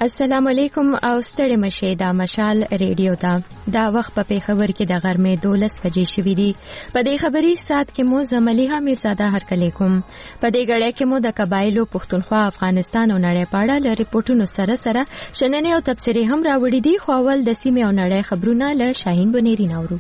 السلام علیکم او ستړي مشه دا مشال ریډیو دا وخت په خبر کې د غرمې 12 بجې شوې دي. په دې خبري سات کې مو زملیحه میرزاده هرکلی کوم. په دې غړې کې مو د قبایلو پښتونخوا افغانستان او نړۍ په اړه ریپورتونو سره شننې او تبصرې هم راوړې دي. خو اول د سیمې او نړۍ خبرونه له شاهین بنيري نورو.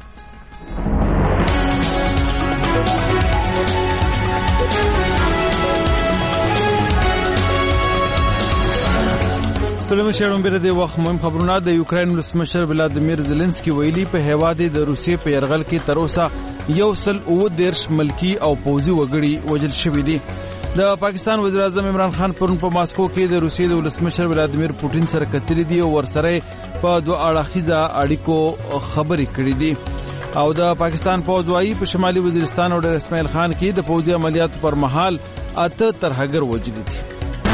سلام شهرون بیر د وخت مهم خبرونه. د یوکرين ولسمشر ولادیمیر زيلنسکي ویلي په هیواد د روسیې په يرغل کې تر اوسه 130 ملکی او پوځي وګړي وژل شوي دي. د پاکستان وزیر اعظم عمران خان پرون په ماسکو کې د روسیې د ولسمشر ولادیمیر پوتین سره کتلې دي او ورسره په دوه اړخیزه اړیکو خبرې کړې دي. او د پاکستان فوج وايي په شمالي وزیرستان او ډیر اسماعیل خان کې د پوځي عملیاتو پر مهال 8 ترهګر وژل دي.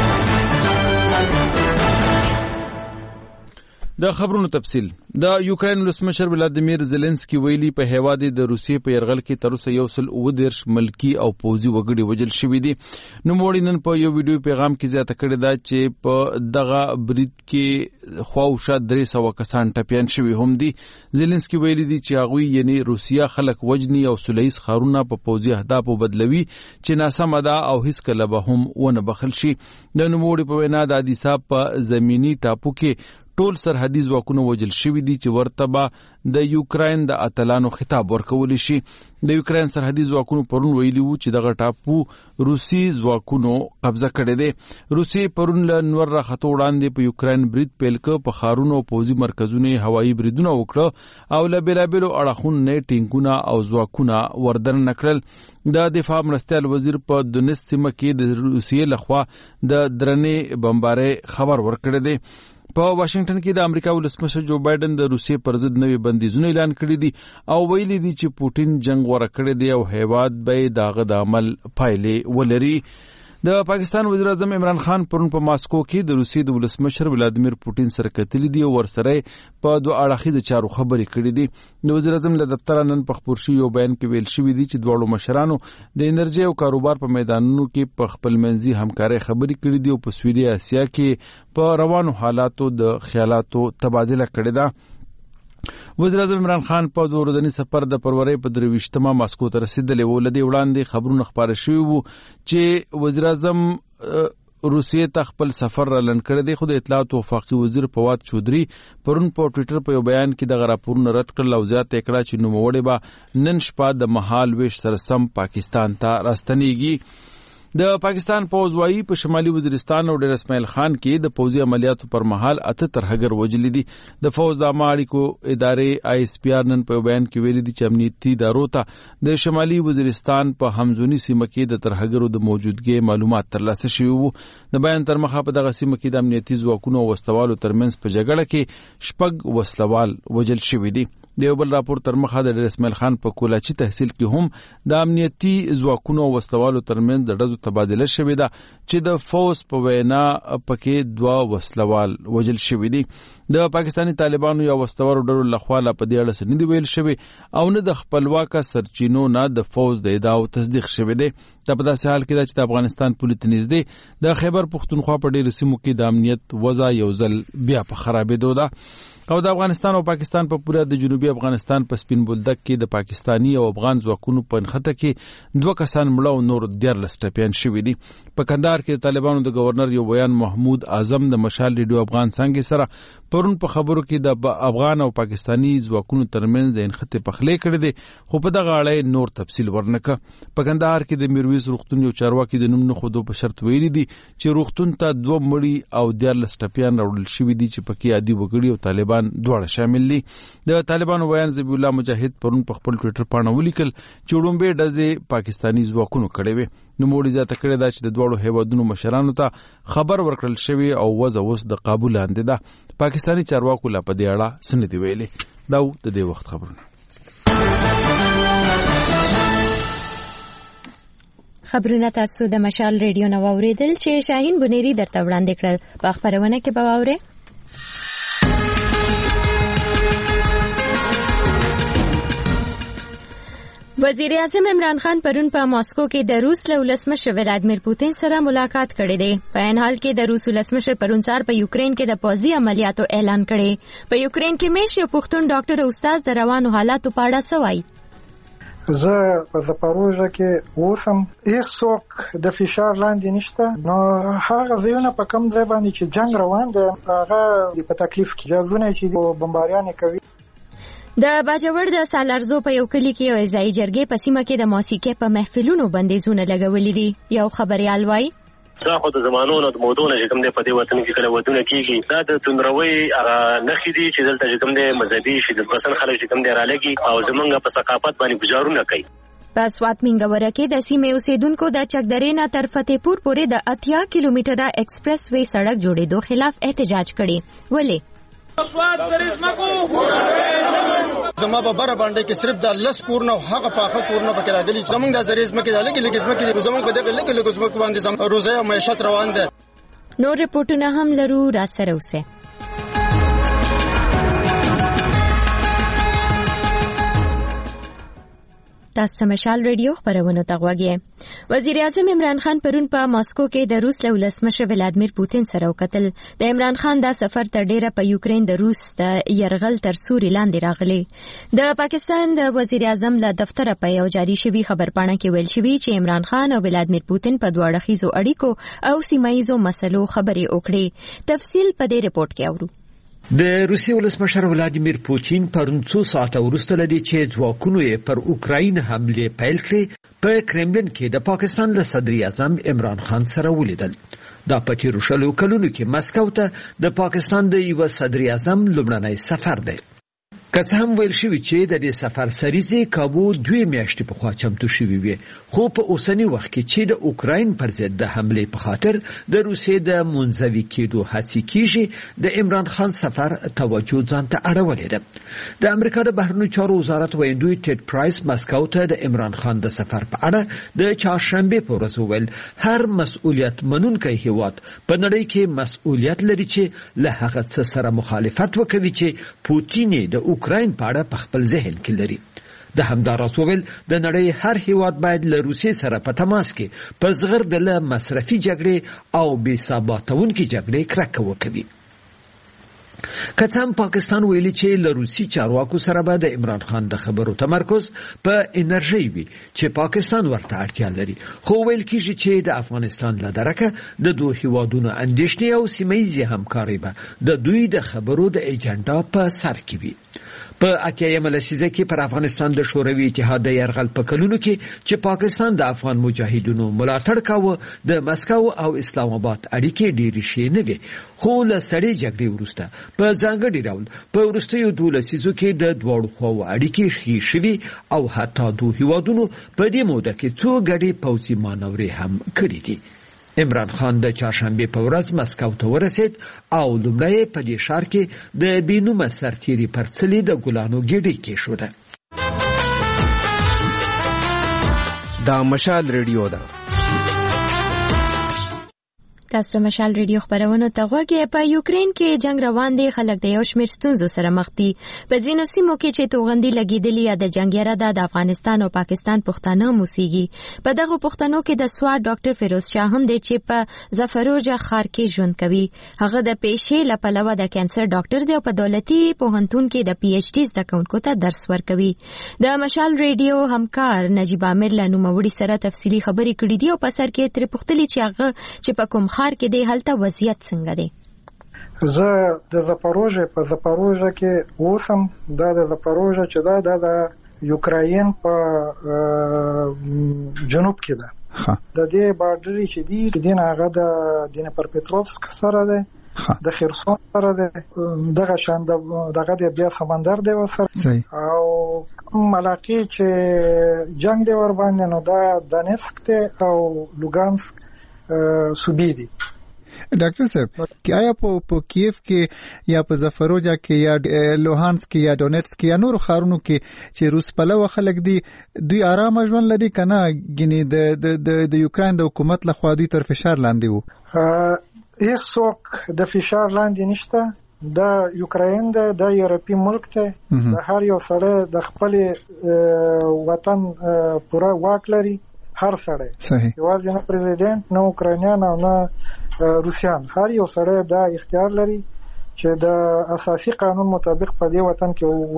د خبرونو تفصيل. د یوکرين ولسمشر ولادیمیر زيلنسکي ویلي په هیواد د روسیې په يرغل کې تر اوسه 130 ملکی او پوځي وګړي وژل شوي دي. نو موږ نن په یو ویډیو پیغام کې زیاته کړې ده چې په دغه برید کې خواوشا 300 کسان ټپيان شوي هم دي. زيلنسکي ویلي دي چې هغه یعنی روسیا خلک وجني او سلیس خارونه په پوځي اهدافو بدلوي چې ناسمه ده او هیڅ کله به هم ونه بخل شي. د نوموړي په وینا د ادیسا په زمینی ټاپو کې ټول سرحدي ځواکونه وژل شوي دي چې ورته د یوکرين د اتلانو خطاب ورکول شي. د یوکرين سرحدي ځواکونو پرون ویلي وو چې دغه ټاپو روسي ځواکونو قبضه کړی دی. روسي پرون له نور راخته وړاندې په یوکرين برید پیل کړ. په خارونو او پوځي مرکزونو هوایي بریدونه وکړه او له بیلابیلو اړخونو نه ټینګونه او ځواکونه وردن نکړل. د دفاع مرستیال وزیر په دونیس سیمه کې د روسیې لخوا د درنې بمبارۍ خبر ورکړی دی. په واشنگټن کې د امریکا ولسمشر جو بایدن د روسیې پر ضد نوې بندیزونه اعلان کړي دي او ویلي دي چې پوتین جنگ غوړه کړی دی او هیواد به داغه د عمل پایلې ولري. د پاکستان وزیر اعظم عمران خان پرون په ماسکو کې د روسیې د ولسمشر ولادیمیر پوتین سره کتلې دي او ورسره په دوه اړخیزه چارو خبرې کړې دي. د وزیر اعظم له دفتر نن په خبر شوی یو بیان کې ویل شوی دی چې دواړو مشرانو د انرژي او کاروبار په میدانونو کې په خپل منځي همکاري خبرې کړې دي او په سویلي اسیا کې په روانو حالاتو د خیالاتو تبادله کړې ده. وزیر اعظم عمران خان په دوه ورځني سفر د فروری په 23 ماسکو ته رسیدلی و. لدی وړاندې خبرونه خبره شوي وو چې وزیر اعظم روسیې ته خپل سفر را لنډ کړی دی. خو د اطلاعات او وفاقي وزیر فواد چودري پرون په ټوئیټر په یو بیان کې دغه راپورونه رد کړل او زیاته کړه چې نوموړی به نن شپه د مهال ویش سره سم پاکستان ته راستنیږي. د پاکستان فوج وايي په شمالي وزیرستان او ډیر اسماعیل خان کې د پوځي عملیاتو پر مهال 8 ترهګر وژل دي. د فوج د اړیکو ادارې ISPR نن په بیان کې ویلي دي چې امنیتي ادارو ته د شمالي وزیرستان په همزونی سیمه کې د ترهګرو د موجودګۍ معلومات ترلاسه شوي وو. د بیان تر مخه په دغه سیمه کې د امنیتي ځواکونو او وسلوالو ترمنځ په جګړه کې شپږ وسلوال وژل شوي دي. د یو بل راپور تر مخه د اسماعیل خان په کولاچی تحصیل کې هم د امنیتي ځواکونو او وسلوالو ترمنځ د ډزو تبادله شوې ده چې د فوز په وینا پکې 2 وسلوال وژل شوي دي. د پاکستانی طالبانو یا وسلوالو ډلو لخوا لا په دې اړه څه نه دی ویل شوی او نه د خپلواکه سرچینو نه د فوز د ادعاو تصدیق شوی دی. دا په داسې حال کې ده چې د افغانستان پولیس نږدې د خیبر پښتونخوا په ډیرو سیمو کې د امنیت وضع یو ځل بیا په خرابېدو ده. او د افغانستان او پاکستان په پوره د جنوبي افغانستان په سپین بولدک کې د پاکستانی او افغان ځواکونو په نښته کې 2 کسان مړه او نور 14 ټپيان شوي دي. په کندهار کې د طالبانو د گورنر یو بیان محمود اعظم د مشال ریډیو افغان څنګه سره پرون په خبرو کې د افغان او پاکستانی ځواکونو ترمنځ د انخته پخلې کړې دي خو په دغه اړه نور تفصیل ورنکه. په کندهار کې د میرویس روغتون یو چارواکي د نوم نه خودو په شرط ویلي دي چې روغتون ته 2 مړي او 14 ټپيان راوړل شوي دي چې پکې عادي وګړي او طالبان دواړه شامل دي. د طالبانو ویان ذبیح الله مجاهد پرون په خپل ټوئیټر باندې ولیکل چې وړومبه ډزې پاکستانی ځواکونو کړې وي. نو موږ ځاته کړی دا چې د دوړو هیوادونو مشرانو ته خبر ورکړل شوی او وضع اوس د قابو لاندې ده. پاکستانی چارواکو لا په دې اړه څه نه دی ویلي. دا د دې وخت خبرونه. خبرونه تاسو د مشال ریډیو نو اوریدل چې شاهین بنيري درته وړاندې کړل. په خبرونه کې به واورئ وزیر اعظم عمران خان پرون په ماسکو کې د روس له ولسمشر ولادیمیر پوتین سره ملاقات کړې ده. په عین حال کې د روس ولسمشر پرون سهار په یوکرين کې د پوځي عملیاتو اعلان کړي. په یوکرين کې مېش یو پښتون ډاکټر او استاد د روانو حالاتو په اړه سوای. زه په زپاروژه کې اوسم، هیڅوک د فشار لاندې نشته. نو هغه ځایونه په کوم ځای باندې چې جنگ روان دی هغه په تکلیف کې ځایونه چې بمباریان کوي. د باجوړ د سالارزو په یو کلی کې یو ځای جرګې په سیمه کې د موسیقي په محفلونو بندیزونه لګولې دي. یو خبريال وایي دا خو د زمانونو د مودونو چې کوم دی په دې وطن کې کله ودونه کیږي دا د توندروي هغه نخې دي چې دلته چې کوم دی مذهبي شدت پسند خلک چې کوم دی رالګي او زمونږ په ثقافت باندې گزارونه کوي. په سوات منګوره کې د سیمې اوسیدونکو د چکدرې نه تر فتحپور پورې د 80 کیلومتره ایکسپریس وے سړک جوړېدو خلاف احتجاج کړي. ولې زما په بره باندې کې صرف د لس کورونه هغه پاخه کورونه پکې راغلي. زمونږ د زریز مکه د لګي لګي زمکه زمونږ په دغه لګي لګي زمکه باندې زم روزه او معیشت روان ده. نور رپورټونه هم لرو، را سره اوسه. تاسو مشال ریډیو خبرونه تغوږی. وزیر اعظم عمران خان پرون په ماسکو کې د روس له ولسمشر ولادیمیر پوتین سره وکتل. د عمران خان دا سفر تر ډیره په یوکرين د روس د يرغل تر سوري لاندې راغلی. د پاکستان د وزیر اعظم له دفتر په یو جاري شوی خبرپاڼه کې ویل شوی چې عمران خان او ولادیمیر پوتین په دوه اړخیزو اړیکو او سیمایي مسلو خبرې وکړي. تفصیل په دې رپورت کې اورو. د روسي ولسمشر ولادیمیر پوتین پرون څو ساعته وروسته لدی چې ځواکونو یې پر اوکراین حمله پیل کړې په کرملین کې د پاکستان له صدر اعظم عمران خان سره ولیدل. دا په تیرو شلو کلونو کې مسکو ته د پاکستان د یو صدر اعظم لومړنی سفر دی. که څه هم ویل شوی چې د دې سفر سریزه کابو 2 میاشتې په خوا چمتو شوی وي، خو په اوسنی وخت کې چې د اوکراین پر ضد د حمله په خاطر د روسیې د منځوي کېدو هڅې کیږي، د عمران خان سفر توجه ځان ته اړولې ده. د امریکا د بهرنیو چارو وزارت ویاندوی ټیډ پرایس مسکو ته د عمران خان د سفر په اړه د چهارشنبه په ورځ وویل هر مسؤلیت منونکی هیواد په نړۍ کې مسؤلیت لري چې له هغه څه سره مخالفت وکړي چې پوتین د اوکراین په اړه په خپل ذهن کې لري. د همداراز وویل د نړۍ هر هیواد باید له روسیې سره په تماس کې په زغرد له مصرفي جګړې او بې ثباتونکې جګړې کرکه وکړي. که څه هم پاکستان ویلي چې له روسي چارواکو سره به د عمران خان د خبرو تمرکز په انرژي وي چې پاکستان ورته اړتیا لري، خو ویل کیږي چې د افغانستان له درکه د دوه هیوادونو اندېښنې او سیمه‌ییزې همکاري به د دوی د خبرو د ایجنډا په سر کې وي. په 80مه لسیزه کې پر افغانستان د شوروي اتحاد د يرغل په کلونو کې چې پاکستان د افغان مجاهدونو ملاتړ کاوه، د مسکو او اسلام آباد اړیکې ډېرې شي نه وي، خو له سړې جګړې وروسته په ځانګړي ډول په وروستیو 2 لسیزو کې د دواړو خواو اړیکې ښې شوي او حتی دوه هیوادونو په دې موده کې څو ګډې پوځي مانورې هم کړې دي. عمران خان د چهارشنبه په ورځ مسکو ته ورسید او لومړی په دې ښار کې د بینومه سرتیري پرڅلې د ګلانو ګېډۍ کېښوده. دا مشال ریډیو ده. تاسو مشال ریډیو خبرونه ته غوږی. په یوکرين کې جنگ روان دی، خلک د یو شمېر ستونزو سره مخ دي. په ځینو سیمو کې چې توغندي لګیدلې یا د جنگیره د افغانستان او پاکستان پښتانه موسیږي. په دغه پښتنو کې د سواد ډاکټر فیروز شاه هم دی چې په زفروجه ښار کې ژوند کوي. هغه د پیشې لپاره د کانسر ډاکټر دی او په دولتي پوهنتون کې د پی ایچ ډي زده کوونکو ته درس ورکوي. د مشال ریډیو همکار نجیب عامر له نوموړي سره تفصیلی خبرې کړې دي او په سر کې تر پوښتلې چې هغه چې په کوم خار کې دی هلته وضعیت څنګه دی. زه د زپاروژه کې اوسم. دا د زپاروژه چې دا د یوکراین په جنوب کې ده. د دې بارډر چې دی دین هغه د دنیپرپټروفسک سره ده، د خرسون سره ده، دغه شان دغه د بیا سمندر دی وسره او ملاقات چې جنگ دی ور باندې نو دا دانسک ته او لوګانسک صوبې دي. ډاکټر صاحب کیا یا په کیف کې یا په زفروجا کې یا لوهانسک یا ډونټسک کې یا نور ښارونو کې چې روس پلوه خلک دي دوی آرام ژوند لري کنه ګینه د یوکرين د حکومت له خوا دوی تر فشار لاندې وو؟ هیڅوک د فشار لاندې نشته. د یوکراین د یورپی ملک ته د هر یو سړی د خپل وطن پوره واک لري، هر سړی صحیح یوازې نه پریزیدنت نه اوکرانیان او نه روسیان، هر یو سړی دا اختیار لري چې د اساسي قانون مطابق په دې وطن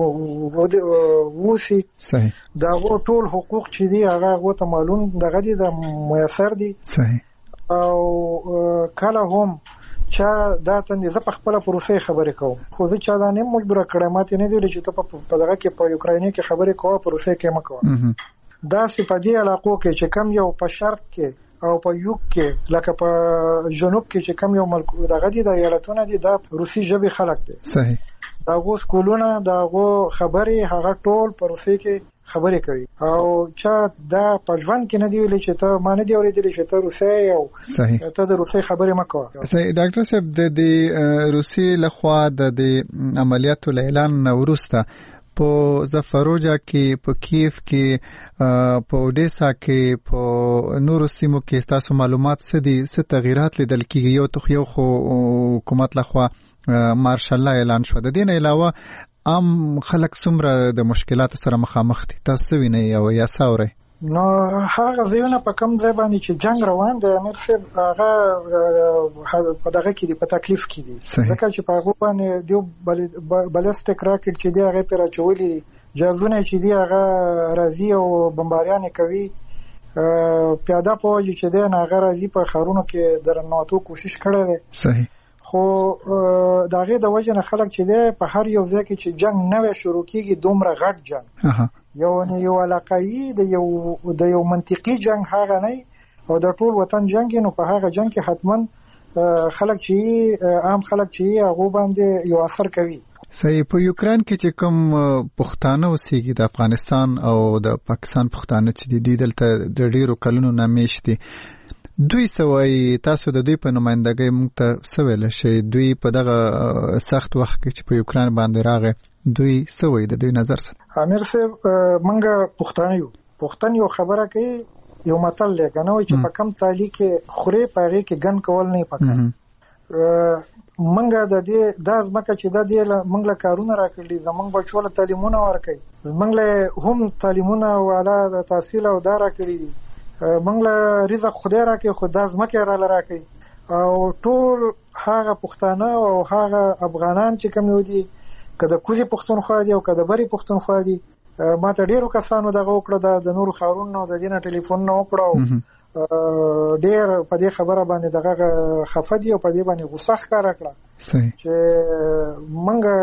کې ووسی. صحیح دا ټول حقوق چې دي هغه ته معلوم دغه دي د میسر دي. صحیح او کله هم چا دا تند زه په خپل پروسه خبرې کوم، خو زه چا دا نه مجبور کړم ماته نه دی چې ته په دغه کې په یوکراین کې خبرې کوه، پروسه کې مکوه. دا سپدی علاقو کې چې کم یو په شرق کې او په یوک کې لکه په جنوب کې چې کم یو ملک دغه دي د ایالتونه دي د روسي ژبې خلک دي. صحیح دا غو سکولونه دا غو خبرې هغه ټول پروسه کې خبرې کوي او چا دا په ژوند کې نه دی ویلي چې ته ما نه دی اورېدلی چې ته روسي او صحیح ته د روسي خبرې مه کوه. صحیح ډاکټر صاحب د روسي لخوا د عملیاتو له اعلان نه وروسته په زفروجا کې په کیف کې په اودیسا کې په نورو سیمو کې تاسو معلومات څه دي، څه تغیرات لیدل کیږي؟ یو خو حکومت لخوا مارشل لا اعلان شو، د دې نه علاوه عام خلک څومره د مشکلاتو سره مخامخ دي؟ تاسو وینئ یا ساورئ؟ نو هغه ځایونه په کوم ځای باندې چې جنگ روان دی امیر صاحب هغه په دغه کې دی، په تکلیف کې دي، ځکه چې په هغه باندې دیو بلستیک راکټ چې دی هغه پر اچولي جهازونه چې دی هغه راځي او بمباریان کوي، پیاده پوځ چې دی هغه راځي په خارونو کې درنوتو کوشش کړی دی. صحیح خو دغه د وجه نه خلک چې دی په هر یو ځای کې چې جنگ نوې شروع کیږي دومره غټ جنگ یو علاقايي د یو منطقي جنگ هغه نه او د ټول وطن جنگ، نو په هغه جنگ کې حتما خلک چې عام خلک چې هغه باندې یو اثر کوي. صحیح. په یوکرين کې چې کوم پښتانه اوسېږي د افغانستان او د پاکستان پښتانه چې دوی دلته د ډیرو کلونو نه میشتي، دوی سوي تاسو د دوی په نمائندګۍ موږ ته سویل شي دوی په دغه سخت وخت کې چې په یوکرين باندې راغی دوی سوي د دوی نظر سره؟ امیر صاحب منګه پښتون یو خبره کوي، یو متل لګنه وي چې په کم تعالی کې خوري پاره کې ګن کول نه پکې. منګه د دې د ځمکه چې د دې منګله کارونه راکړي زمونږ بچوله تعلیمونه ورکړي، منګله هم تعلیمونه والا د تحصیل او دارا کړی، منګله رزق خدای راکړي خو د ځمکه را لراکړي او ټول هغه پښتانه او هغه افغانان چې کوم دي کله کوزي پښتونخوا دي او کله بری پښتونخوا دي، ما ته ډیرو کسانو دغه وکړه د نورو خارونو د دینه ټلیفون نه وکړو، ډیر په دې خبره باندې دغه خفه دي او په دې باندې غوسه ښکارا کړه. صحیح چې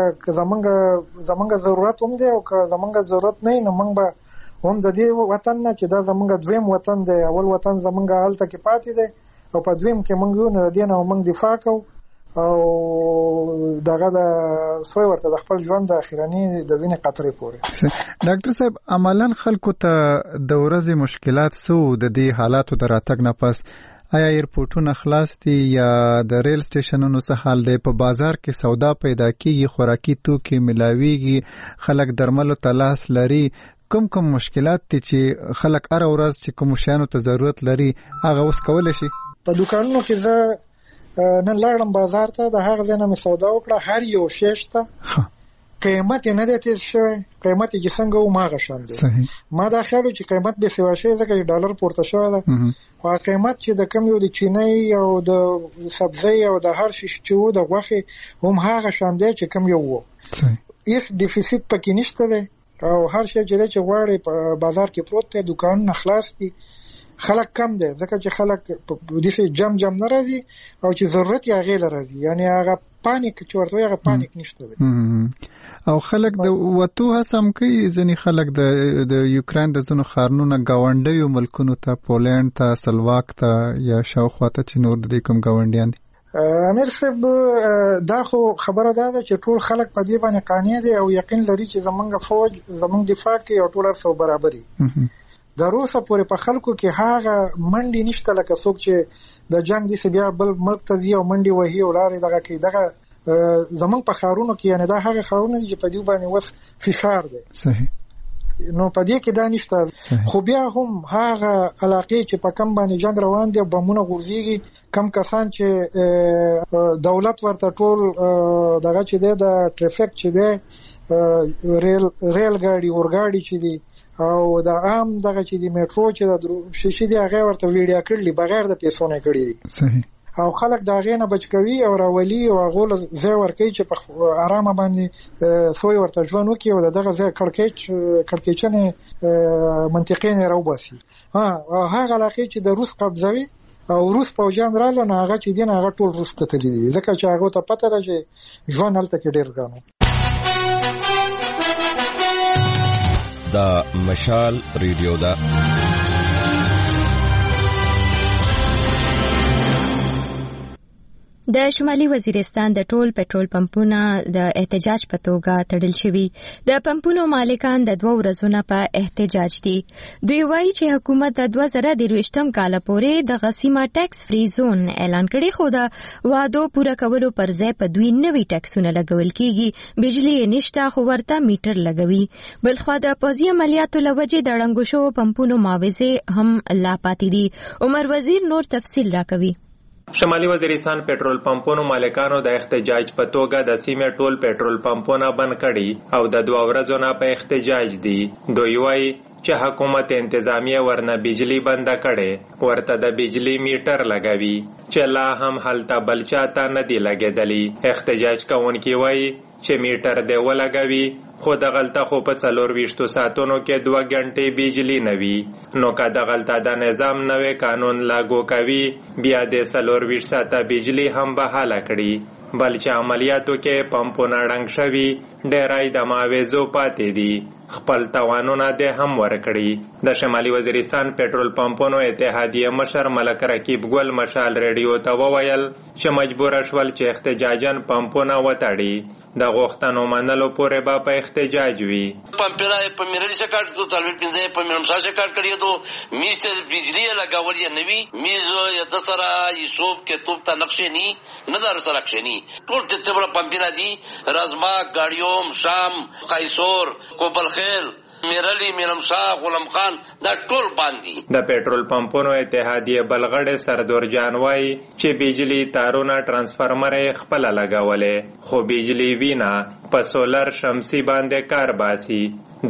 منګه زمونږ ضرورت هم دی او که زمونږ ضرورت نه نو منګ به هم د دې وطن نه چې دا زمونږ دویم وطن دی، اول وطن زمونږ هلته کې پاتې دی او په دویم کې منګ نه دی نو منګ دفاع کوو او دغه د سوی ورته د خپل ژوند د اخیرنی د وینې قطرې پورې. ډاکټر صاحب عملاً خلکو ته د ورځې مشکلات سو د دې حالاتو د راتګ نه پس آیا ایرپورټونه خلاص دي یا د ریل سټیشنونو څه حال دی؟ په بازار کې سودا پیدا کیږي، خوراکي توکي ملاويږي، خلک درملو ته لاس لري، کوم مشکلات دي چې خلک هر ورځ چې کوم شیانو ته ضرورت لري هغه اوس کولای شي؟ په دکانونو کې زه نن لاړم بازار ته، د هغه ځای نه مې سودا وکړه، هر یو شی شته، قیمت یې نه دی تیز شوی، قیمت یې څنګه و ماغه شان دی. ما دا خیال چې قیمت به سوا شي ځکه ډالر پورته شوی ده، خو قیمت چې د کم یو د چینی او د سبزی او د هر شي چې و د غوښې هم هغه شان دی چې کم یو وو، هیڅ ډیفیسیټ پکې نشته دی او هر شی چې غواړي په بازار کې پروت دی، دکانونه خلاص دي، خلک کم دي ځکه چې خلک په دې جم نه راځي او چې ضرورت یې هغه لري، یعنی هغه پانیک چې ورته هغه پانیک نشته دی او خلک د وته هڅم کوي. ځنی خلک د یوکرين د زونو خارنونه گاونډیو ملکونو ته، پولند ته، سلواک ته یا شاوخوا ته چې نور د کوم گاونډیان دي؟ امیر صاحب دا خو خبره ده چې ټول خلک په دې باندې قانع دي او یقین لري چې زمونږ فوج زمونږ دفاع کوي او ټول سره برابري. د روسه پورې په خلکو کې هغه منډي نشته لکه څوک چې د جنگ دي بیا بل ملک ته ځي او منډي وهي او لارې دغه کوي. دغه زمونږ په خارونو کې یعنی دا هغه خارونه چې په دې باندې وس فشار دی. صحیح. نو په دې کې دا نشته، خو بیا هم هغه علاقې چې په کم باندې جنگ روان دي بمونه غورځيږي کم کسان چې دولت ورته ټول دغه چې د ټریفیک چې د ریل ګاډي اورګاډي چې دي او د عام دغه چې د میټرو چې د شیشې دی هغه ورته ویډیو کړلی بغیر د پیسو نه کړی دي. صحیح. او خلک دا غینه بچکوي او راولي او غول ځای ورکي چې په آرامه باندې سوی ورته ژوند وکي او دغه ځای کړکېچنه منطقې نه راوباسي. هغه علاقه چې د روس قبضوي او روس پوجان رااله نه هغه چې دین هغه ټول روس ته تللی دي ځکه چې هغه ته پته ده چې ژوند هلته کې ډیر ګران. دا مشال ریډیو دا د شمالي وزیرستان د ټول پټرول پمپونو د احتجاج په توګه تړل شوي. د پمپونو مالکان د 2 ورځو نه په احتجاج دي. دوی وایي چې حکومت د 2023 کال پورې د غسیمه ټیکس فری زون اعلان کړي خو د وعدو پوره کولو پر ځای په دوی نوي ټیکسونه لګول کیږي. بجلی نشته خو ورته میټر لګوي. بلخوا د پوځي عملیاتو لوجې د ړنګو شوو پمپونو معاوضې هم لا پاتې دي. عمر وزیر نور تفصیل راکوي. شمالي وزیرستان پټرول پمپونو مالکانو د احتجاج په توګه د سیمې ټول پټرول پمپونه بند کړي او د 2 ورځو نه په احتجاج دي. دوی وایي چې حکومت انتظامیه ورنه بجلی بند کړي ورته د بجلی میټر لګوي چې لا هم هلته بلچا ته نه دی لګیدلی. احتجاج کوونکي وایي چې میټر دی ولګوي خو د غلطه خو په 24 ساعتونو کې 2 غنټې بجلی نوي نو که د غلطه د نظام نوې قانون لاګو کوي بیا د 24 ساعته بجلی هم بحاله کړي. بل چې عملیاتو کې پمپونه ړنګ شوي ډیرای د معاوضو پاتې دي. خپل توانونه د هم ورکړي. د شمالي وزیرستان پټرول پمپونو اتحادیه مشر ملک رکیب ګل مشال ریډیو ته وویل چې مجبور شول چې احتجاجن پمپونه وتړي. د غوښتنو منلو پورې به په احتجاج وي. پمپونه په میرلی سے کاټ تو تلوي پنځه په میرمسا سے کاټ کړی ته میز بجلی لګاول یې نوي میز یا د سره یوسف کې توپ ته نقشې نه دار سره نقشې ټول ته څومره پمپونه دي رازما ګاډیوم شام قیصور کوبل خیر میرلی میرمسا غلام خان دا ټول باندې. د پټرول پمپونو اتحادیه بلغړې سردور جان وای چې بجلی تارونه ترانسفارمر خپل لګولې خو بجلی وینا په سولر شمسي باندې کار باسي.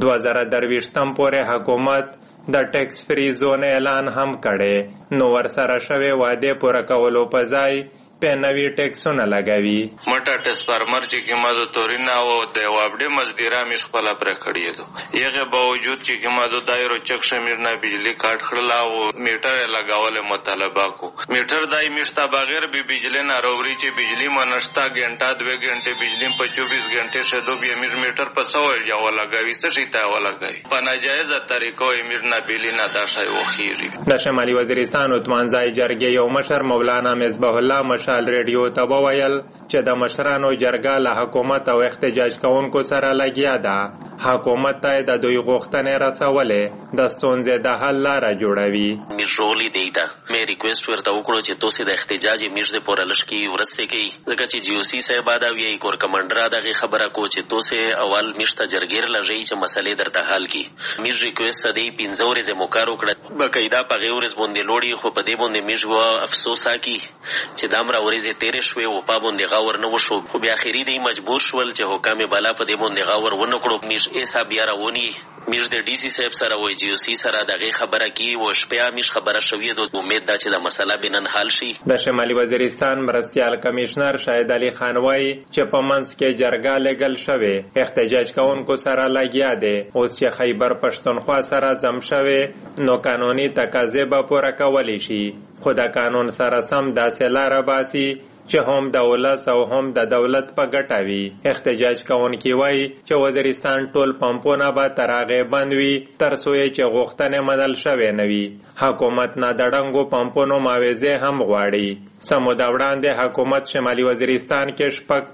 2023 پورې حکومت د ټیکس فری زون اعلان هم کړي نو ورسره شوی وعده پوره کولو په ځای په نوی ټیکسونه لګوي. مټا ټرانسفارمر چې قیمت تورینا او د وابډه مزدورا مش خپل پر کړی دو یغه باوجود چې قیمت دایرو چک شمیر نه بجلی کاټ خړلا او میټر لګاول مطالبه کو میټر دای مشتا بغیر به بجلی نه وروړي چې بجلی منشتا غنټه 2 غنټه بجلی په 24 غنټه شه دو به میټر په 100 جاو لګوي څه شي ته ولګوي په ناجایز طریقو امیر نه بجلی نه داشای وخیری. د شمالي وزیرستان عثمان زای جرګه یو مشر مولانا مصباح الله مشال ریډیو ته وویل چې د مشرانو جرګه له حکومت او احتجاج کوونکو سره لګیا ده. حکومت ته د دوی غوښتنې رسولې د ستونزې د حل لاره جوړوي. میرولي دیتا مې ریکوست ورته وکړو چې تاسو د احتجاج میرزه پورلش کی ورسته کی ځکه چې جی او سی صاحب دا وی کور کمانډر دغه خبره کو چې تاسو اول میشته جرګیر لږی چې مسلې درته حل کی. میر ریکوست دی 15 ورځې موکارو کړ بقایدا په غوړز باندې لوړی خو په دې باندې میژو افسوس کی چې دامره ورځې تیرې شوې او په باندې غاور نه وشو خو بیا اخیری دی مجبور شول چې حکام بالا په دې باندې غاور ونه کړو. میر ایسا بیا راونی میر د ډي سي صاحب سره وای جی او سی سره دغه خبره کی او شپه مش خبره شوې د امید دا چې د مسله بنن حل شي. د شمالي وزیرستان مرستيال کمشنر شاهد علي خان وای چې په منځ کې جرګه لګل شوه احتجاج کوونکو سره لګیا دي اوس چې خیبر پښتونخوا سره ځم شوه نو قانوني تقاضا به پوره کولی شي خو د قانون سره سم داسې لاره باسي چې هم د ولس او هم د دولت په ګټه وي. احتجاج کوونکي وایي چې وزیرستان ټول پمپونه به تر هغې بند وي تر څو چې غوښتنې منل شوې نه وي. حکومت نه د ړنګو پمپونو معاوضې هم غواړي. څه موده وړاندې حکومت شمالي وزیرستان کې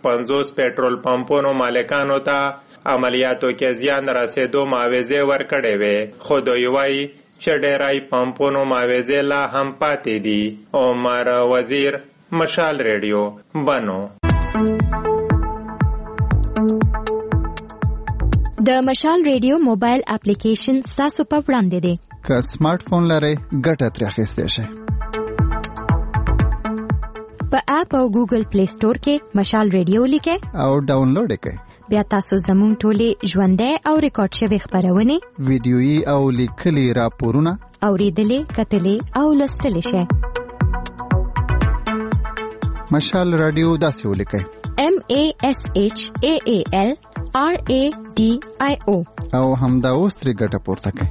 50 پټرول پمپونو مالکانو ته عملیاتو کې زیان رسېدو معاوضې ورکړې وې خو دوی وایي چې ډېری پمپونو معاوضې لا هم پاتې دي. عمر وزیر مشال ریډیو بنو. د مشال ریډیو موبایل اپلیکیشن تاسو په وړاندې دی. که سمارټ فون لرئ ګټه ترې اخیستی شئ. په اپ او ګوګل پلی سٹور کې مشال ریډیو لیکه او ډاونلوډ کړئ. بیا تاسو زموږ ټولې ژوندۍ او ریکارډ شوی خبرونه ویډیويي او لیکلي راپورونه اوریدلې کتلې او لوستلې شئ. مشال رادیو داسې ولیکئ MASHAALRADIO او همدا اوس ترې ګټه پورته کړئ.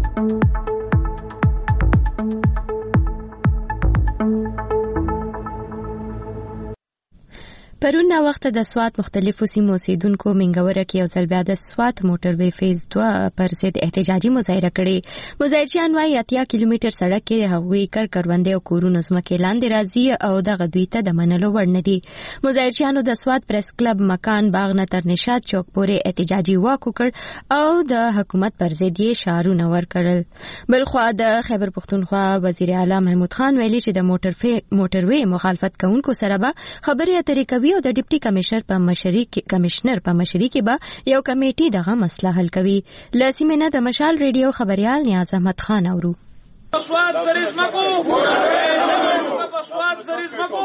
پرون وخت د سوات مختلفو سیمو اوسیدونکو منګوره کې یو ځل بیا د سوات موټروي فیز 2 پر ضد احتجاجي مظاهره کړې. مظاهرچیان وايي 80 کیلومتر سړک کې هغوی کروندې او کورونو ځمکې لاندې راځي او دغه دوی ته د منلو وړ نه دي. مظاهرچیانو د سوات پریس کلب مکان باغ نه تر نشاط چوک پورې احتجاجي واک وکړ او د حکومت پر ضد یې شعارونه ورکړل. بلخوا د خیبر پختونخوا وزیر اعلی محمود خان ویلي چې د موټروي مخالفت کوونکو سره به خبرې اترې کوي او د ډیپټي کمشنر په مشرۍ کې به یو کمیټي دغه مسله حل کوي. لاسیمنه د مشال ریډیو خبريال نیاز احمد خان اورو. بسوات زریزمکو بسوات زریزمکو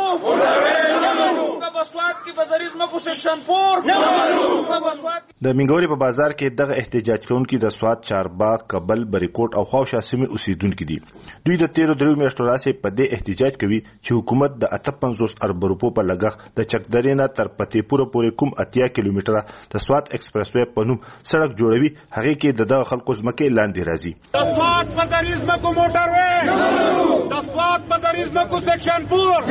بسوات کی بزریزمکو سیکشن 4 د منګوري په بازار کې دغه احتجاج کوونکي د سوات چارباغ کابل بریکوټ او خواوشا سیمې اوسیدونکو دي. دوی د 13 میاشتو راځي په دې احتجاج کوي چې حکومت د 58 ارب روپو په لګښت د چکدرې نه تر پتی پورې کوم 80 کیلومتره د سوات ایکسپریس وې په نوم سړک جوړوي. هغه کې د خلکو ځمکې لاندې راځي. سوات بزریزمکو د سوات بزریزمکو سیکشن 4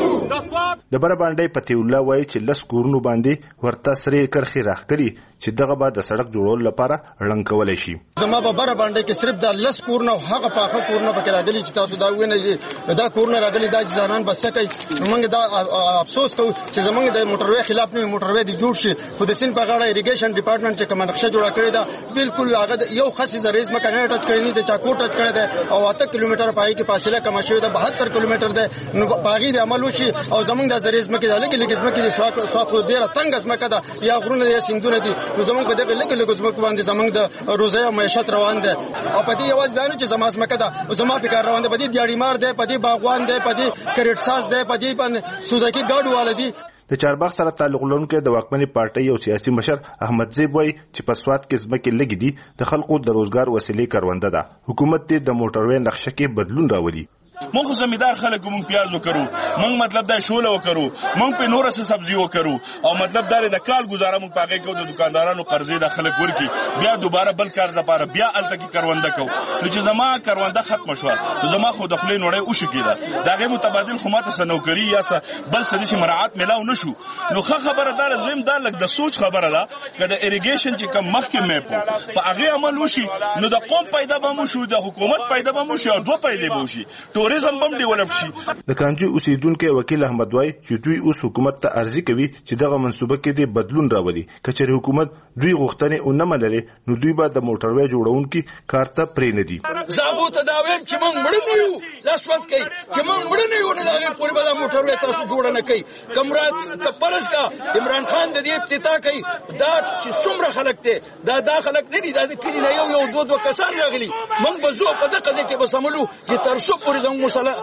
د برباندې پتی الله وایي چې لس کورونو باندې ورته سره کرخي راخکري چې دغه بعد د سړک جوړول لپاره رنګ کولای شي. زما په برباندې کې صرف د لس کورونه هغه پاخه کورونه پکې راغلي چې تاسو دا وینئ دا کورونه راغلي دا ځانان بس کوي. موږ دا افسوس کوو چې زمونږ د موټروي خلاف نه موټروي دی جوړ شي. خو د سین په غاړه اریګیشن ډپارټمنټ چې کوم نقشه جوړه کړې ده بالکل هغه یو خاصه زریز مکه نه ټچ کړی نه د چاکو ټچ کړی ده او 8 کیلومتر پای کې فاصله کم شوی ده 72 کیلومتر ده. نو باغی د عمل وشي او زمونږ د زریز مکه د لګي زمکه د سوات ډیره تنګ زمکه ده یا غرونه یا سیندونه دي. نو زمونږ په دغه لګي زمکه باندې زمونږ د روزي او معیشت روان ده او په دې یواز دانو چې زما زمکه ده زما په کار روان ده. په دې دیاړي مار ده په دې باغوان ده په دې کریټ ساز ده په دې باندې سوزکی ګاډو والدي. د چارباغ سره تعلق لرونکي د واکمنې پارټۍ او سیاسي مشر احمد زیب وایي چې په سوات کې ځمکې لګې دي د خلکو د روزګار وسیلې کرونده ده. حکومت دې د موټروي نقشه کې بدلون راولي. مونږ زمیدار خلک مونږ پیاز وکړو مونږ مطلب دا شوله وکړو مونږ په نور څه سبزی وکړو او مطلب دا د کال گزاره مونږ پاګه کو د دکاندارانو قرضې د خلک ورکی بیا دوباره بل کار لپاره بیا الته کې کرونده کو. نو چې زما کرونده ختم شو زما خو د خلې نوړې او شو کېده داغه متبادل خو ماته سنوکری یا بل څه شي مراعات ملاو نشو. نو خبره دار زم دا لګ د سوچ خبره ده چې د اریګیشن چې کوم مخکې مې په هغه عمل وشي نو د قوم پیدا به مو شو د حکومت پیدا به مو شو او دوه پیدا به شي ټوریزم بم ډیولپ شي. د کانجو اوسیدونکو وکیل احمد وای چې دوی اوس حکومت ته ارزي کوي چې دغه منصوبه کې د بدلون راولي. کچېره حکومت دوی غوښتنې او نه منلې نو دوی به د موټروي جوړونکو کار ته پرې نه دي. زابو ته دا ویم چې موږ مړ نه یو لاسوت کوي چې موږ مړ نه یو نه دا پورې به د موټروي تاسو جوړ نه کوي. کمرات کپرس کا عمران خان د دې افتتاح کوي دا چې څومره خلک ته دا خلک نه دي دا د کلی نه یو دوه کسان راغلي موږ به زو په دغه ځای کې به سملو چې تر څو پورې زموږ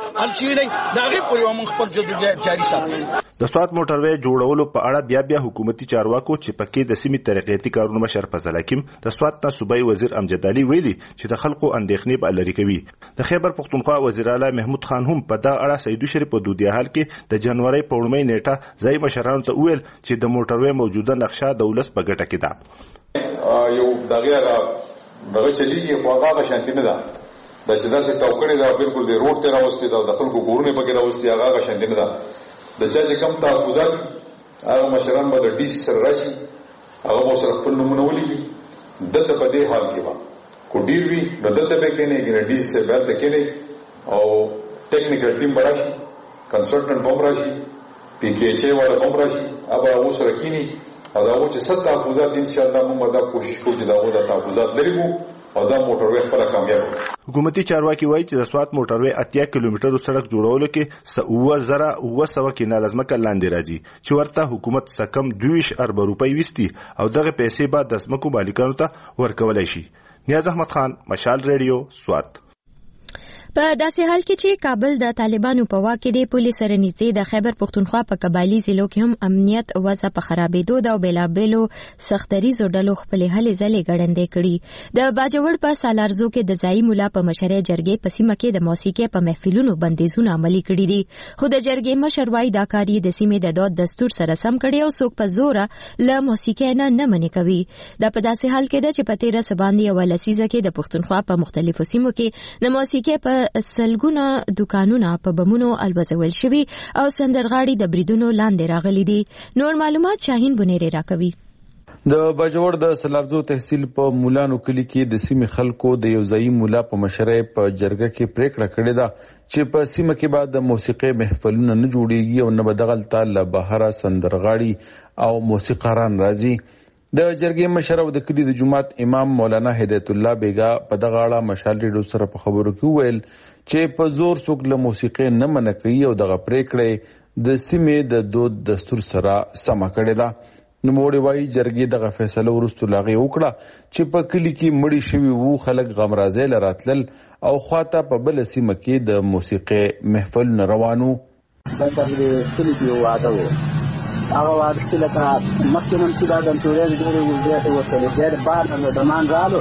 د سوات موټروي جوړولو په اړه بیا حکومتي چارواکو چې پکې د سیمې ترقیاتي کارونو مشر فضل حکیم د سوات صوبایي وزیر امجد علي ویلي چې د خلکو اندېښنې به لري کوي. د خیبر پختونخوا وزیر اعلی محمود خان هم په دا اړه سیدو شریف په دودیا حال کې د جنوري په 1 نیټه ځای مشرانو ته ویل چې د موټروي موجوده نقشه دولت په ګټه کې ده. یو دغه چلیږي په هغه شانتي نه ده دا چې داسې توکړې دا بالکل د روډ ته راوستي دا د خلکو کورونه پکې راوستي هغه شاندې نه ده. د چا چې کم تحفظات هغه مشران به د ډي سي سره راشي هغه به سره خپل نمونه ولیکي دلته په دې حال کې به کو ډیر وي نو دلته به کېنی ګنه ډي سي سره برته کېنی او ټیکنیکل ټیم به راشي کنسلټنټ به راشي پی کې ایچ والا به راشي هغه اوسره کېنی او دا چې ست تحفظات ان شاء الله موږ دا کوشش کوو چې دا د تحفظات لري او دا موټروي خپل کامیاب. حکومتي چارواکي وایي چې د سوات موټروي 80 کیلومتر سړک جوړولو کې 9,900 کینال ځمکه لاندې راځي چې ورته حکومت سکم 2 ارب روپۍ وستي او دغه پیسې به د ځمکو مالکانو ته ورکولای شي. نیاز احمد خان مشال ریډیو سوات. په داسې حال کې چې کابل د طالبانو په واک کې دی، پولیس سره نږدې د خیبر پختونخوا په قبایلي ضلعو کې هم امنیت وضع په خرابېدو ده او بېلابېلو سختریزو ډلو خپلې هلې ځلې ګړندې کړي. د باجوړ په سالارزو کې د ځایي ملا په مشرۍ جرګې په سیمه کې د موسیقۍ په محفلونو بندیزونه عملي کړي دي، خو د جرګې مشر وایي دا کار یې د سیمې د دود دستور سره سم کړي او څوک په زوره له موسیقۍ نه منع کوي. دا په داسې حال کې ده چې په 13 باندې یوه لسیزه کې د پښتونخوا په مختلفو سیمو کې د موسیقۍ په سلګونه دکانونه په بمونو الوزول شوي او سندرغاړي د بریدونو لاندې راغلي دي. نور معلومات شاهین بنيري راکوي. د باجوړ د سلارزو تحصیل په مولانو کلی کې د سیمې خلکو د یو ځایي مولا په مشرۍ په جرګه کې پریکړه کړې ده چې په سیمه کې بعد د موسیقۍ محفلونه نه جوړیږي او نه به دغلته له بهره سندرغاړي او موسیقاران راځي. د جرګې مشر او د کلي د جماعت امام مولانا هدایت الله بیگا په دغه اړه مشال ریډیو سره په خبرو کې وویل چې په زور څوک له موسیقۍ نه منع کوي او دغه پریکړه د سیمې د دود دستور سره سمه کړې ده. نوموړي وایي جرګې دغه فیصله وروسته لاغې وکړه چې په کلي کې مړي شوي وو خلک غمرازۍ له راتلل او خواته په بله سیمه کې د موسیقۍ محفلونه روان وو. هغه واده چې لکه مخکې نن چې دا د انټوریز ډېرې زیاتې وسلې ډېر بار نه ډمان رالو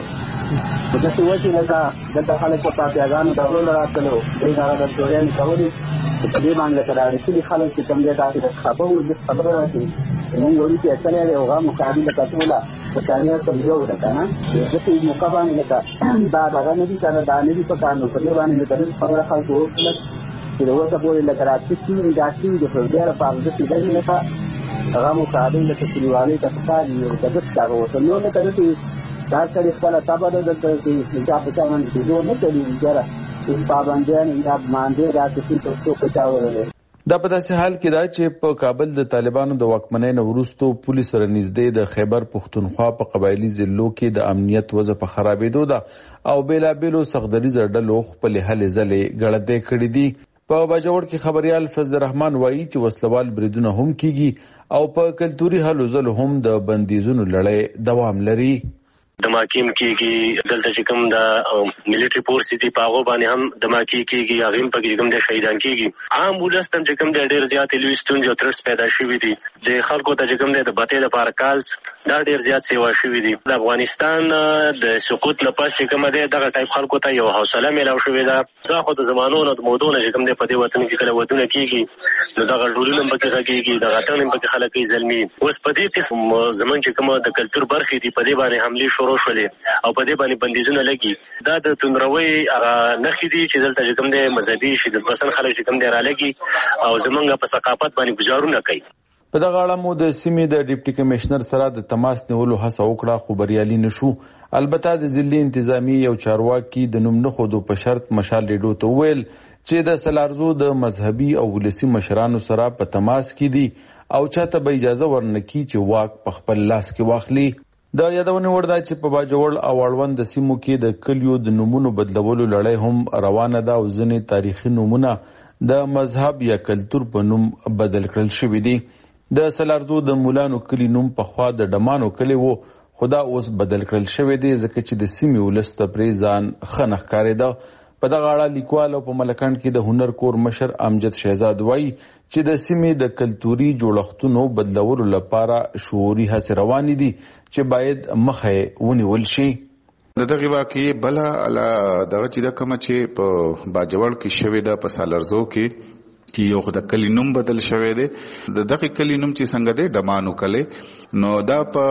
په داسې وجه لکه دلته خلک په پاپیاګانو ډولونه راتلو دوی هغه د انټوریانې کولې په دې باندې لکه رارسېلي خلک چې کوم دی داسې د خبه وو داسې خبره راسي زمونږ وړي چې اچلی دی هغه مقابل لکه ټوله په کامیاب کمزور ده که نه داسې موقع باندې لکه دا دغه نه دي که نه دا نه دي په کار نو په دې باندې لکه داسې خبره خلکو وکړل چې د اوسه پورې لکه راتلي سوي دا سوي د بیا لپاره داسې ډلې لکه هغه مقابل لکه کلیوالۍ ته ښکاري لکه داسې کار ووتل نور لکه داسې دا سړي خپله طبعه ده دلته چې چا په چا باندې زور نه کوي بېچاره چې پابندیان یا مانځې دا قسم ته څوک په چا ولري. دا په داسې حال کې ده چې په کابل د طالبانو د واکمنۍ نه وروستو پولیس سره نږدې د خیبر پختونخوا په قبایلي ضلعو کې د امنیت وضع په خرابېدو ده او بېلابېلو سختدریزه ډلو خپلې هلې ځلې ګړندۍ کړي دي. په باجوړ کې خبريال فضل الرحمن وایي چې وسلوال بریدونه هم کیږي او په کلتوري هلو ځلو هم د بندیزونو لړۍ دوام لري. دماکیم کیږي دلته چې کوم د ملټري فورس دي په هغه باندې هم دماکی کیږي هغه هم په کوم د شهیدان کیږي. عام ولستم چې کوم د ډېر زیات لوي ستونزې او ترس پیدا شوې دي د خلکو ته چې کوم د بته د پارکالز دا ډېر زیات سیوا شوې دي. د افغانستان د سقوط نه پس چې کوم دغه ټایپ خلکو ته یو حوصله ملو شوې ده. دا خو د زمانو نه مودونه چې کوم د په دې وطن کې کله ودونه کیږي نو دغه ډولونه په کې راګيږي دغه ټول په کې خلک یې ظلمي اوس په دې کې زمون چې کوم د کلچر برخې دي په دې باندې حمله شروع شولې او په دې باندې بندیزونه لګي. دا د توندروي نخې دي چې دلته کوم د مذهبي شدت پسند خلک چې کوم دی را لګي او زمونږ په ثقافت باندې گزارونه کوي. په دغه اړه مو د سیمې د ډیپټي کمشنر سره د تماس نیولو هڅه وکړه خو بریالي نشو. البته د ضلعي انتظامی یو چارواکي د نوم نه خودو په شرط مشال ریډیو ته ویل چې د سلارزو د مذهبي او ولسي مشرانو سره په تماس کې دي او چاته به اجازه ورنکړي چې واک په خپل لاس کې واخلي. د یادونه وړ ده چې په باجوړ او اړوند د سیمو کې د کلیو د نومونو بدلولو لړۍ هم روانه ده او ځینې تاریخي نومونه د مذهب یا کلتور په نوم بدل کړل شوي دي. د سلارزو د مولانو کلی نوم پخوا د ډمانو کلی وو خو دا اوس بدل کړل شوی دی ځکه چې د سیمې ولس ته پرې ځان ښه نه ښکارېده. په دغه اړه لیکوال او په ملکند کې د هنر کور مشر امجد شهزاد وایي چې د سیمې د کلتوري جوړښتونو بدلولو لپاره شعوري هڅې روانې دي چې باید مخه ونیول شي. د دغه واقعي بل دغه چې د کوم چې په باجوړ کې شوی د په سالارزو کې چې یو د کلی نوم بدل شوی دی د دغه کلی نوم چې څنګه دی ډمانو کلی نو دا په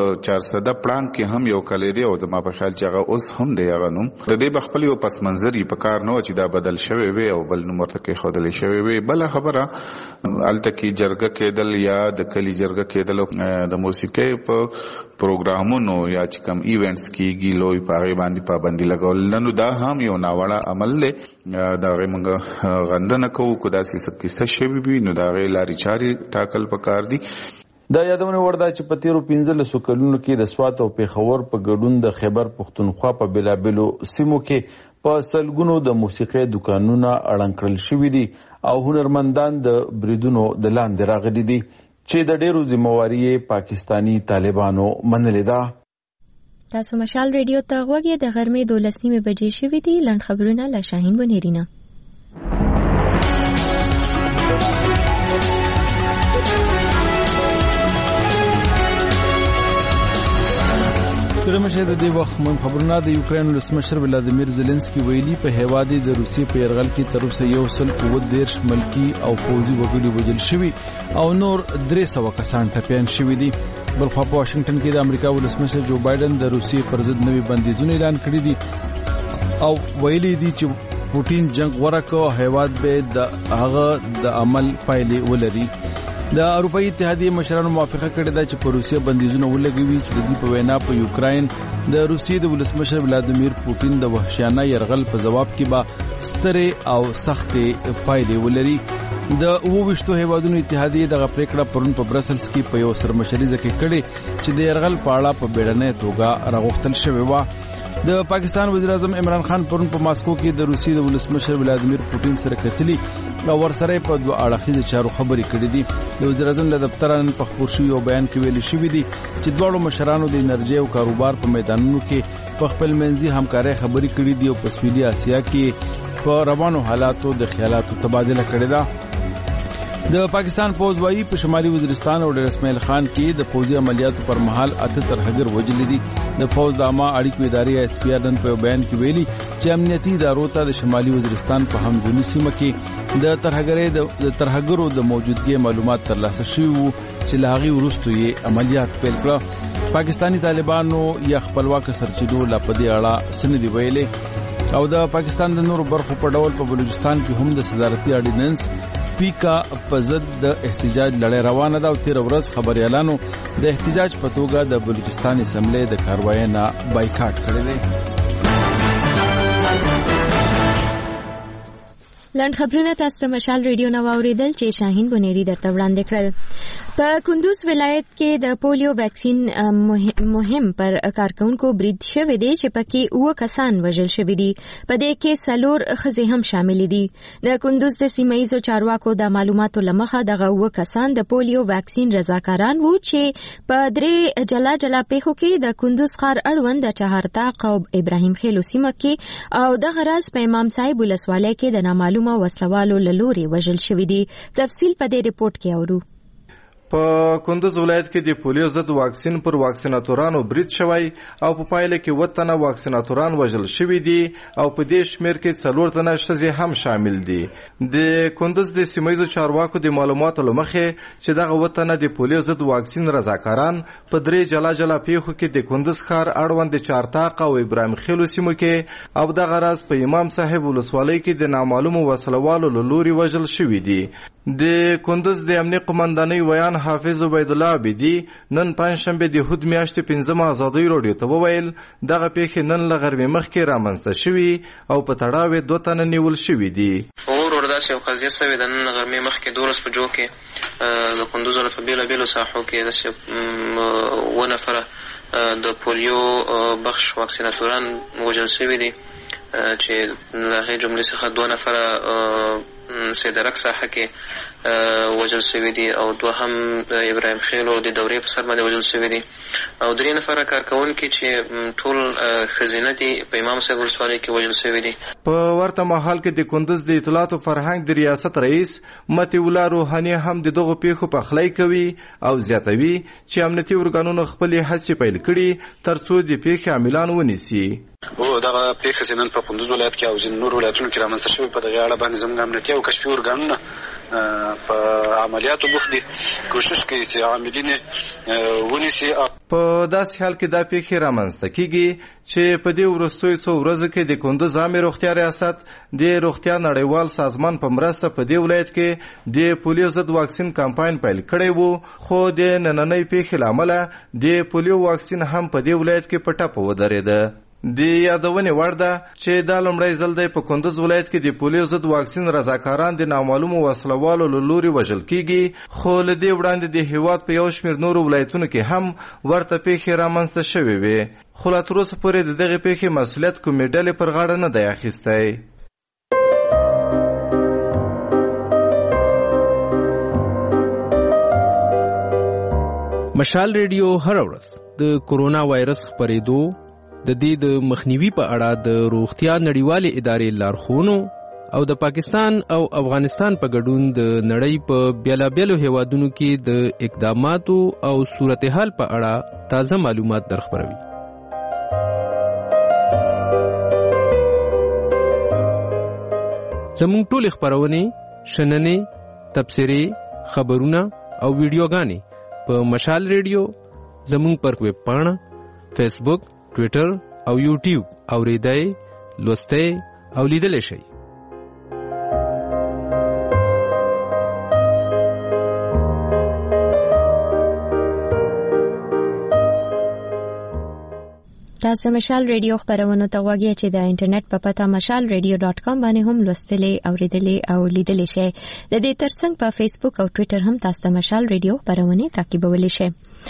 400 پلان کې هم یو کلی دی او زما په خیال چې هغه اوس هم دی هغه نوم د دې بخپل یو پس منظر په کار نه چې دا بدل شوی وي او بل نوم ورته کې خودل شوی وي. بل خبره الته کې جرګه کېدل یا د کلی جرګه کېدل د موسیقۍ په پروګرامونو یا چې کوم ایونټس کېږي لوی پاره باندې پابندي لګول نو دا هم یو ناوړه عمل دی. دا موږ غندنه کوو کو دا کیسه شوی وي نو دا غي لاري چاري ټاکل پکار دي. دا یادونه ورده چې په تیرو 15 کلونو کې د سوات او پیښور په ګډون د خیبر پختونخوا په بلابلو سیمو کې په سلګونو د موسیقۍ دکانونه اړنګ کړل شوي دي او هنرمندان د بریدونو د لاندې راغلي دي چې د ډیرو ذمہواری پاکستانی طالبانو منلې ده. تاسو مشال ریډیو ته غوږی د غرمې 12 بجې شوې دي. لنډ خبرونه له شاهین بنيرینه. سره مشه د دې وخت من خبرونه د یوکرين ولسمشر ولادیمیر زيلنسکي ویلي په هیواد د روسي په يرغل کې تر اوسه 130 ملکی او فوجي وګړي وژل شوي او نور 300 کسان ټپيان شوي دي. بلخوا په واشنگټن کې د امریکا ولسمشر جو بایدن د روسي پر ضد نوي بندیزونه اعلان کړی دي او ویلي دي چې پوتین جنگ ورکو هیواد به د هغه د عمل پایلې ولري. د اروپאי اتحادیه مشرانو موافقه کړې ده چې په روسیه بندیزونه ولګوي چې د دې په وینا په یوکرين د روسیې د ولسمشر ولادیمیر پوتین د وحشیانه يرغل په جواب کې به سترې او سختې پایلې ولري. د 28 هیوادونو اتحادیه د پریکړه پرون په برسلز کې په یو سرمشریزه کې کړې چې د يرغل په اړه په بیړنۍ توګه راغوښتل شوی و. د پاکستان وزیر اعظم عمران خان پرون په ماسکو کې د روسیې د ولسمشر ولادیمیر پوتین سره کتلي او ورسره په دوه اړخیزه چارو خبرې کړې دي. د وزیر اعظم له دفتر نن په خبر شوی او بیان کې ویل شوی دی چې دواړو مشرانو د انرژي او کاروبار په میدانونو کې په خپل منځي همکارۍ خبرې کړې دي او په سویلي اسیا کې په روانو حالاتو د خیالاتو تبادله کړې ده. د پاکستان فوج وايي په شمالي وزیرستان او ډیر اسماعیل خان کې د فوجي عملیاتو پر مهال 8 ترهګر وژل دي. د فوج د عامه اړیکو ادارې اس پی آر په بیان کې ویلي چې امنیتي ادارو ته د شمالي وزیرستان په همځونی سیمه کې د ترهګرو د موجودګۍ معلومات ترلاسه شوي وو چې لاغي وروسته یې عملیات پیل کړ. پاکستانی طالبانو یا خپلواک سرچینو لا پدې اړه سندې ویلې او د پاکستان د نورو برخو په ډول په بلوچستان کې هم د صدارتي اډیننس پیکا په ضد د احتجاج لړۍ روانه ده او 13 ورځ خبريالانو د احتجاج په توګه د بلوچستان اسمبلی د کاروایی نه بایکاټ کړی دی. لنډ خبرونه تاسو مشال ریډیو نو اوریدل چې شاهین بنيري درته وړاندې کړل. په کندوز ولایت کې د پولیو ویکسین مهم پر کارکونکو برید شوې دي چې پکې 9 کسان وژل شوي دي. په دې کې 4 ښځې هم شامل دي. د کندوز د سیمایي چارواکو د معلوماتو لمخه دغه 9 کسان د پولیو ویکسین رضاکاران وو چې په 3 جلا پیښو کې د کندوز ښار اړوند د چهارتاق او ابراهیم خیلو سیمه کې او د غراز په امام صاحب ولسوالۍ کې د نامعلومه وسلوالو لوري وژل شوي دي. تفصیل په دې ریپورت کې اورو. په کندوز ولایت کې د پولیو ضد واکسین پر واکسیناتورانو برید شوی او په پایله کې وطنه واکسیناتوران وژل شوي دي او په دې شمیر کې 4 تنه ښځې هم شامل دي. د کندوز د سیمایي چارواکو د معلوماتو لمخې چې دغه وطنه د پولیو ضد واکسین رضاکاران په 3 جلا پیښو کې د کندوز ښار اړوند د چارتاق او ابراهیم خیلو سیمو کې او د غراز په امام صاحب ولسوالۍ کې د نامعلومو وسلوالو لوري وژل شوي دي. د کندوز د امنیه قومندانۍ ویان حافظ عبید الله عبیدی نن پنځشنبه د هود میاشتې 15 آزادۍ راډیو ته وویل دغه پیښې نن له غرمې مخکې رامنځته شوي او په تړاو 2 تنه نیول شوي دي. ورور داسې یو قضیه سوې ده نن غرمې مخکې 12 بجو کې د کندوز ولایت په بیلابیلو ساحو کې داسې 9 نفره د پولیو بخش واکسیناتوران وژل شوي دي چې له هغې جملې څخه 2 نفره سیدرک ساحه کې وژل شوي دي او 2 هم ابراهیم خیلو د دورې په سر باندې وژل شوي دي او 3 نفره کارکونکي چې ټول ښځینه دي په امام صاحب ولسوالۍ کې وژل شوي دي. په ورته مهال کې د کندوز د اطلاعات او فرهنګ د ریاست رئیس متی الله روحاني هم د دغه پیښو پخلی کوي او زیاتوي چې امنیتي ارګانونو خپل هڅې پیل کړي ترڅو د پیښې عاملان ونیسي. دغه پیښې نن په کندوز ولایت کې او ځینو نور ولایتونو کې رامنځته شوي په دغه اړه باندې زموږ امنیتي او کشفي ارګانونه په عملیاتو بوخت دي کوشش کوي چې عاملین ونیسي. په داسې حال کې دا پیښې رامنځته کیږي چې په دې وروستیو 100 ورځو کې د کندوز عامه روغتیا ریاست د روغتیا نړیوال سازمان په مرسته په دې ولایت کې د پولیو ضد واکسین کمپاین پیل کړی وو خو د نننۍ پیښې له امله د پولیو واکسین هم په دې ولایت کې په ټپه ودرېده. د یادونې وړ ده چې دا لومړی ځل دی په کندوز ولایت کې د پولیو ضد واکسین رضاکاران د نامعلومو وسلوالو له لوري وژل کیږي خو له دې وړاندې د هیواد په یو شمېر نورو ولایتونو کې هم ورته پیښې رامنځته شوې وې خو لا تر اوسه پورې د دغې پیښې مسؤلیت کومې ډلې پر غاړه نه دی اخیستی. مشال ریډیو هر ورځ د کورونا وایرس خپرېدو د دې د مخنیوي په اړه د روغتیا نړیوالې ادارې لارښوونو او د پاکستان او افغانستان په ګډون د نړۍ په بیلابیلو هیوادونو کې د اقداماتو او صورتحال په اړه تازه معلومات درخبروي. زموږ ټول خبرونه شننې، تبصرې، خبرونه او ویډیوګانې په مشال ریډیو، زموږ پر ویب پاڼه، فیسبوک، ټویټر او یوټیوب اوریدای، لوستای او لیدلی شئ. تاسو مشال ریډیو خبرونه ته وګورئ چې د انټرنیټ په پته mashalradio.com باندې هم لوستلی، اوریدلی او لیدلی شئ. د دې ترڅنګ په فیسبوک او ټویټر هم تاسو مشال ریډیو خبرونه تعقیبولی شئ.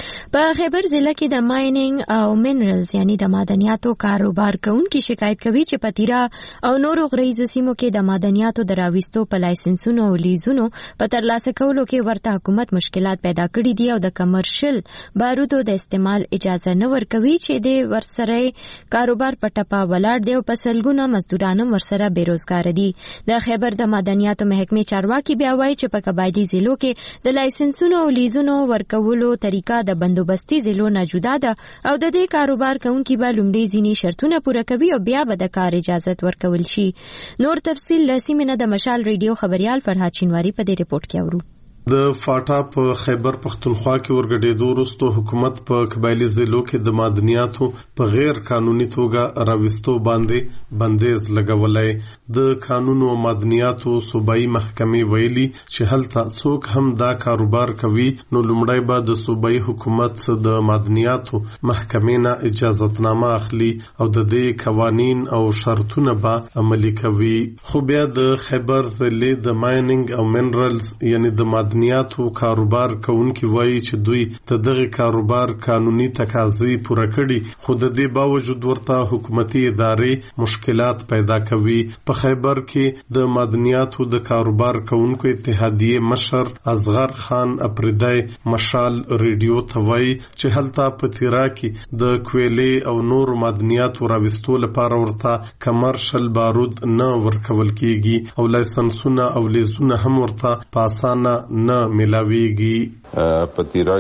په خیبر ضلع کې د مایننګ او منرالز یعنی د معدنیاتو کاروبار کوونکي شکایت کوي چې په تیرا او نورو غریزو سیمو کې د معدنیاتو د راوستو په لایسنسونو او لیزونو په ترلاسه کولو کې ورته حکومت مشکلات پیدا کړي دي او د کمرشل بارودو د استعمال اجازه نه ورکوي چې د ورسره کاروبار په ټپه ولاړ دی او په سلګونه مزدوران ورسره بیروزګار دي. د خیبر د معدنیاتو محکمې چارواکي بیا وایي چې په قبایلی ضلعو کې د لایسنسونو او لیزونو ورکولو طریقه د بندوبستي ضلعو نه جدا ده او د دې کاروبار کوونکي به لومړی ځینې شرطونه پوره کوي او بیا به د کار اجازه ورکول شي. نور تفصیل لسیمه د مشال ریډیو خبريال فرهاد چینواری په دې ریپورت کې اورو. د فاټا په خیبر پختونخوا کې ورګډېدو وروسته حکومت په قبایلی ضلعو کې د معدنیاتو په غیر قانوني توګه راوستو باندې بندیز لګولای. د قانون او معدنیاتو صوبایي محکمې ویلي چې هلته څوک هم دا کاروبار کوي نو لومړی به د صوبایي حکومت د معدنیاتو محکمې نه اجازهتنامه اخلي او د دې قوانین او شرطونه به عملي کوي. خو بیا د خیبر ضلع د مایننګ او منرالز یعنی د معدنیاتو کاروبار کوونکي وایي چې دوی د دغه کاروبار قانوني تقاضې پوره کړي خو د دې باوجود ورته حکومتي ادارې مشکلات پیدا کوي. په خیبر کې د معدنیاتو د کاروبار کوونکو اتحادیې مشر اصغر خان اپریدای مشال ریډیو ته وایي چې هلته په تیرا کې د کویلې او نور معدنیاتو راوستو لپاره ورته کمرشل بارود نه ورکول کیږي او لایسنسونه او لیزونه هم ورته په اسانه نه ملاویږي. په تیرا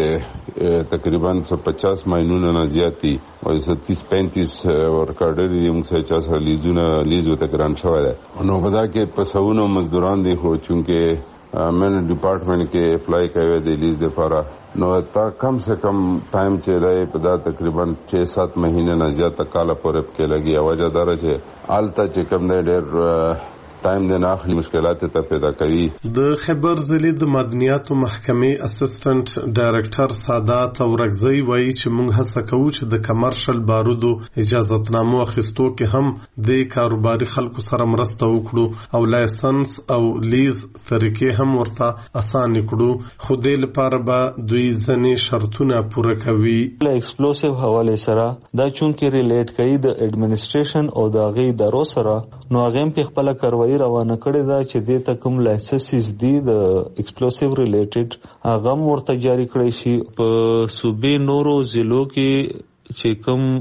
کې تقریبا 150 ماینونه نه زیاتی او 30-35 ورکاډري موږ سره 40 لیزو ته ګران شوی دی. نو په دا کې په سونو مزدوران دي خو چونکه من ډپارټمنټ کې اپلای کوي د لیز لپاره نو تا کم سے کم ټایم چې دی په دا تقریبا 6-7 مهینه نه زیات کال پورې کې لګي. وجه دا چې آلته چې کم دی ډېر ټایم د ناخلي مشکلات ته پیدا کوي. د خیبر ضلع د معدنیاتو محکمې اسسټنټ ډایرکټر سادات اورګزی وایي چې موږ هڅه کوو چې د کمرشل بارودو اجازهتنامو اخیستو کې هم د کاروباري خلکو سره مرسته وکړو او لایسنس او لیز طریقې هم ورته اسان کړو خو د لپاره به دوی ځنې شرطونه پوره کوي. ایکسپلوسیو حواله سره دا چونکه ریلیټ کوي د ایڈمنسټریشن او د غي ادارو سره نو هغه په خپل کاروایی روانه کړی دا چې د تکم لایسنس دی د ایکسپلوسیو ریلیټډ هغه ورته جاری کړی شي. په صوبې نورو ضلعو کې چې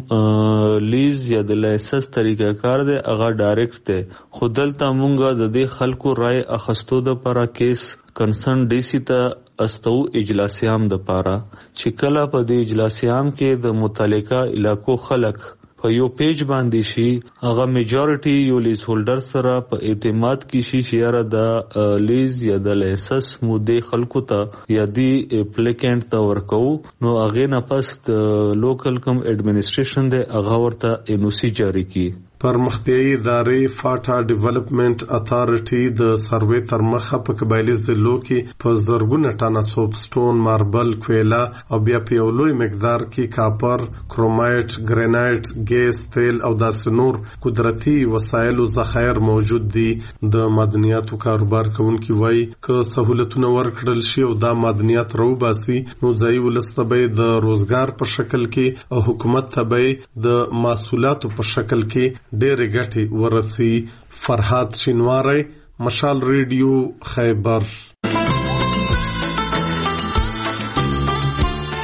کوم لیز یا د لایسنس طریقه کار دی هغه ډایرکټ دی خو دلته مونږه د دې خلکو رائے اخستو د پاره کیس کنسرن ډي سي ته استو اجلاسیام د پاره چې کله په دې اجلاسیام کې د متعلقه علاقو خلک په یو پیج باندې شي هغه میجورټي یو لیز هولډر سره په اعتماد کې شي چې یاره د لیز یا د لایسنس مودې خلکو ته یا دی اپلیکانت ته ورکو نو هغه نه پس د لوکل کم ایڈمنسټریشن د هغه ورته انوسی جاری کی. پرمختیایي ادارې فاټا ډیولپمنٹ اتھارټي د سروې تر مخه په قبایلی ضلعو کې په زرګونه ټنه سوپ سټون، ماربل، کویلا او بیا په یو لوی مقدار کې کاپر، کرومایټ، ګرینایټ، ګیس، تیل او داسې نور قدرتي وسایل او ذخایر موجود دي. د معدنیاتو کاروبار کوونکي وایي که سہولتونه ورکړل شي او دا معدنیات راوباسي نو ځایي ولس ته به د روزګار په شکل کې او حکومت ته به د محصولاتو په شکل کې ډېرې ګټې ورسي. فرهاد شینواری، مشال ریډیو، خیبر.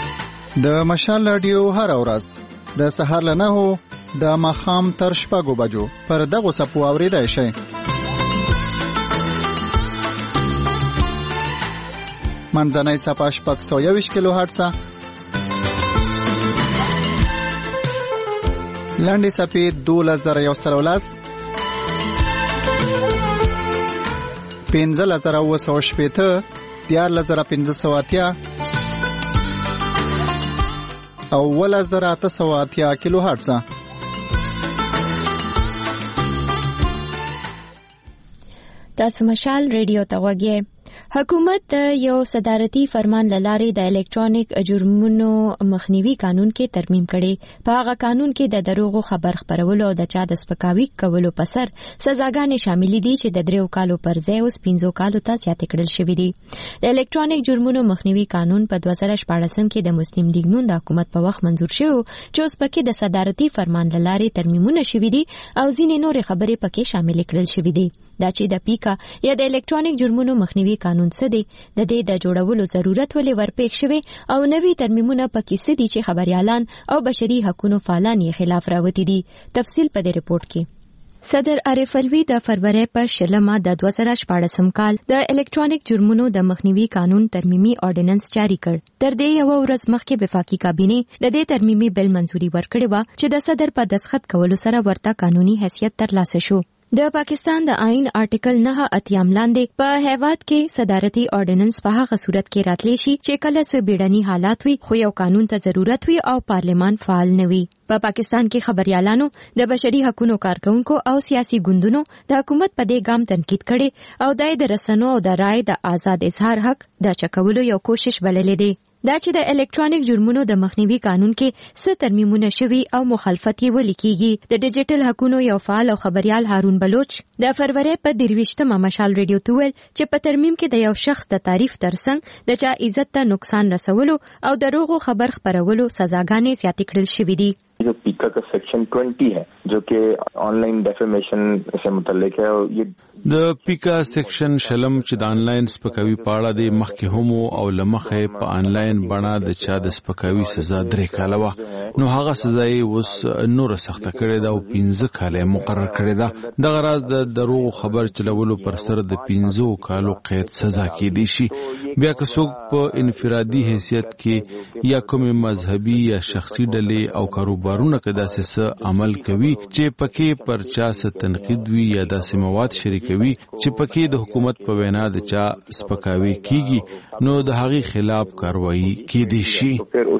د مشال رادیو هر ورځ د سهار له 9 د ماښام تر 6 بجو پر دغه سپو اوریدای شئ. منځنۍ څپه 621 کیلو هرتز، لنډې څپې 12110، 15980، 14580 او 11880 کیلو هرتز. تاسو مشال ریډیو ته وګورئ. حکومت د یو صدارتي فرمان لارې د الکترونیک جرمونو مخنیوي قانون کې ترمیم کړي. په هغه قانون کې د دروغو خبر خپرولو او د چا د سپکاوي کولو په سر سزاګانې شامل دي چې د 3 کالو پر ځای اوس 15 کالو ته زیات کړل شوې دي. د الکترونیک جرمونو مخنیوي قانون په 2014 کې د مسلم لیگ نون د حکومت په وخت منزور شو چې اوس پکې د صدارتي فرمان لارې ترمیمونه شوې دي او ځینې نور خبرې پکې شامل کړل شوې دي. دا چې د پیکا یا د الکترونیک جرمونو مخنیوي قانون څه دی، د دې د جوړولو ضرورت ولې ورپېښ شوی او نوي ترمیمونه پکې څه دي چې خبريالان او بشري حقوقو فعالان یې خلاف راوتی دي. تفصیل په دې رپورت کې. صدر عارف الوی د فروری پر 16 د 2014 کال د الکترونیک جرمونو د مخنیوي قانون ترمیمي اورډیننس جاری کړ. تر دې یو ورځ مخکې وفاقي کابینه د دې ترمیمي بل منځوري ورکړې و چې د صدر په دستخط کولو سره ورته قانوني حیثیت ترلاسه شو. د پاکستان د آئین آرټیکل 9 اتیام لاندې په هیواد کې صدارتي اورډیننس په هغه صورت کې راتلی شي چې کله څه بیړني حالات وي خو یو قانون ته ضرورت وي او پارلمان فعال نه وي. په پاکستان کې خبريالانو د بشري حقوقو کارکونکو او سیاسي ګوندونو د حکومت په دې ګام تنقید کړي او د رسنو او د رائے د آزاد اظهار حق د چکولو یو کوشش بللې دي. دا چې د الکترونیک جرمونو د مخنیوي قانون کې څه ترمیمونه شوي او مخالفت یې ولیکيږي. د ډیجیټل حقوقو یو فعال او خبريال هارون بلوچ د فروری په 23 مشال ریډیو ته ویل چې په ترمیم کې د یو شخص د تعریف ترڅنګ د چا عزت ته نقصان رسولو او دروغو خبر خپرولو سزاګانې زیاتې کړل شوې دي. जो पीका का सेक्शन 20 है जो कि ऑनलाइन डेफेमेशन से मुतल्लिक है और ये د پیکا سیکشن شلم چې د انلاین سپکاوي په اړه د مخکې هم او لمخه په انلاین بڼه د چا د سپکاوي سزا 3 کاله و، نو هغه سزا یې اوس نور سخت کړي دا او 15 کاله مقرر کړي دا. د غراض د دروغ خبر چلولو پر سر د 15 کالو قید سزا کې دي شي. بیا که څوک په انفرادي حیثیت کې یا کوم مذهبي یا شخصي ډلې او کاروبارونه کې داسې عمل کوي چې پکې پر چا څه تنقید وي یا داسې مواد شریکوي چې پکې د حکومت په وینا د چا سپکاوي کیږي، نو د هغې خلاف کاروایی کېدی شي.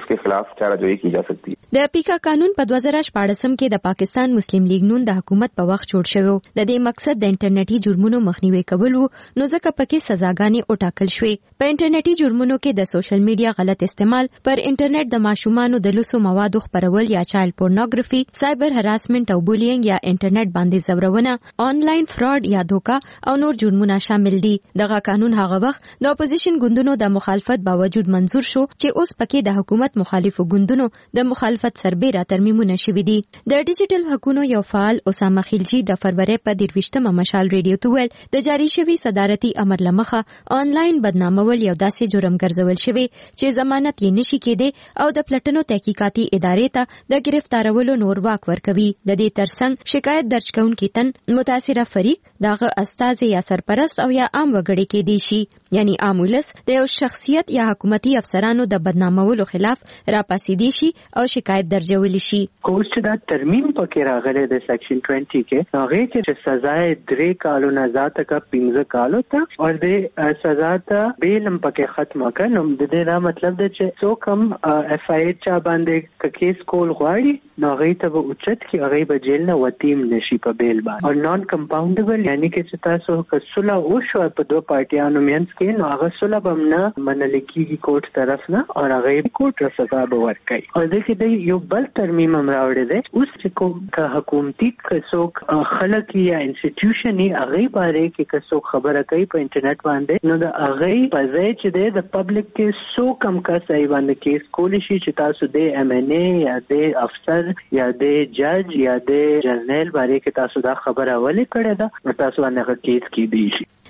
د پیکا قانون په 2014 کې د پاکستان مسلم لیگ نون د حکومت په وخت جوړ شوی. د دې مقصد د انټرنیټي جرمونو مخنیوي کول وو، نو ځکه پکې سزاګانې وټاکل شوې. په انټرنیټي جرمونو کې د سوشل میډیا غلط استعمال، پر انټرنیټ د ماشومانو د لوسو موادو خپرول یا چایلډ پورنوګرافي، سایبر هراسمنت او بولینګ یا انټرنیټ باندې زورونه، آنلاین فراډ یا دوکا او نور جرمونه شامل دي. دغه قانون هغه وخت د اپوزیشن ګوندونو د مخالفت باوجود منزور شو چې اوس پکې د حکومت مخالفو ګوندونو د مخالفت سربېره ترمیمونه شوي دي. د ډیجیټل حقوقو یو فعال اسامه خلجی د فروری په 23 مشال ریډیو ته ویل د جاری شوی صدارتي امر لمخه آنلاین بدنامول یو داسې جرم ګرځول شوی چې ضمانت یې نشي کېده او د پلټنو تحقیقاتي ادارې ته د گرفتارولو نور واک ورکوي. د دې ترڅنګ شکایت درج کونکي تن متاثره فریق دغه استازي یا سرپرست او یا عام وګړي کې دي شي، یعنی عام ولس د یو شخصیت یا حکومتي افسرانو د بدنامولو خلاف راپاسېدي شي او شکایت درجول شي. کوم چې دا ترمیم پکې راغلی د سیکشن 20 کې هغه چې سزا 3 کالو نه زیاته کا 15 کالو ته او د سزا ته بیلم پکې ختمه کړه. د دې دا مطلب دی چې څوک هم اف آی چا باندې کیس کول غواړي نو هغه ته به اوچت کې هغه به جیل نه وتیم نشي په بیل باندې. او نان کمپاونډبل یعنی چې تاسو کسله او شو په دوه پارټیانو مینس کې نو هغه سله بم نه منل کېږي کوټ طرف نه او هغه کوټ سزا به ورکړي. او د دې یو بل ترمیم هم راوړی دی اوس چې کوم حکومتي څوک خلک یا انسټیټیوشن یې هغه باره کې څوک خبره کوي په انټرنیټ باندې نو د هغه په ځای چې د پبلک کې سو کم کس ای باندې کیس کولی شي چې تاسو د ام ان ای یا د افسر یا د جج یا د جنرال باره کې تاسو دا خبره ولې کړې ده نو تاسو باندې کیس کې دی شي.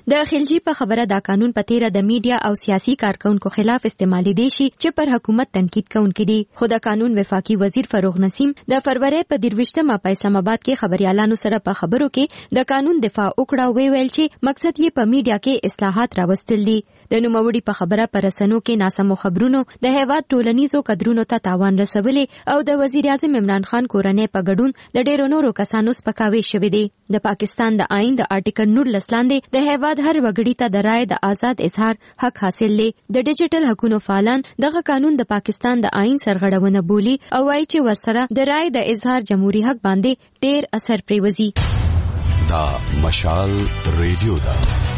د خلجی په خبره دا قانون په تیره د میډیا او سیاسي کارکونکو خلاف استعمالي دی شي چې پر حکومت تنقید کوونکي دي. خو د قانون وفاقي وزیر فروغ نسیم د فروری په 23مه په اسلام آباد کې خبريالانو سره په خبرو کې د قانون دفاع وکړه ویل چې مقصد یې په میډیا کې اصلاحات راوستل دي. د نوموړي په خبره پر رسنیو کې ناسمو خبرونو د هیواد ټولنیزو قدرونو ته تاوان رسولې او د وزیر اعظم عمران خان کورنۍ په ګډون د ډیرو نورو کسانو سپکاوي شوې دي. د پاکستان د آئین د آرټیکل 19 لاندې د هیواد هر وګړي ته د رائے د آزاد اظهار حق حاصل دی. د ډیجیټل حقوقو فعالان دغه قانون د پاکستان د آئین سرغړونه بولي او وايي چې ورسره د رائے د اظهار جمهوریت حق باندې ډیر اثر پریوزي. دا مشال ریډیو دا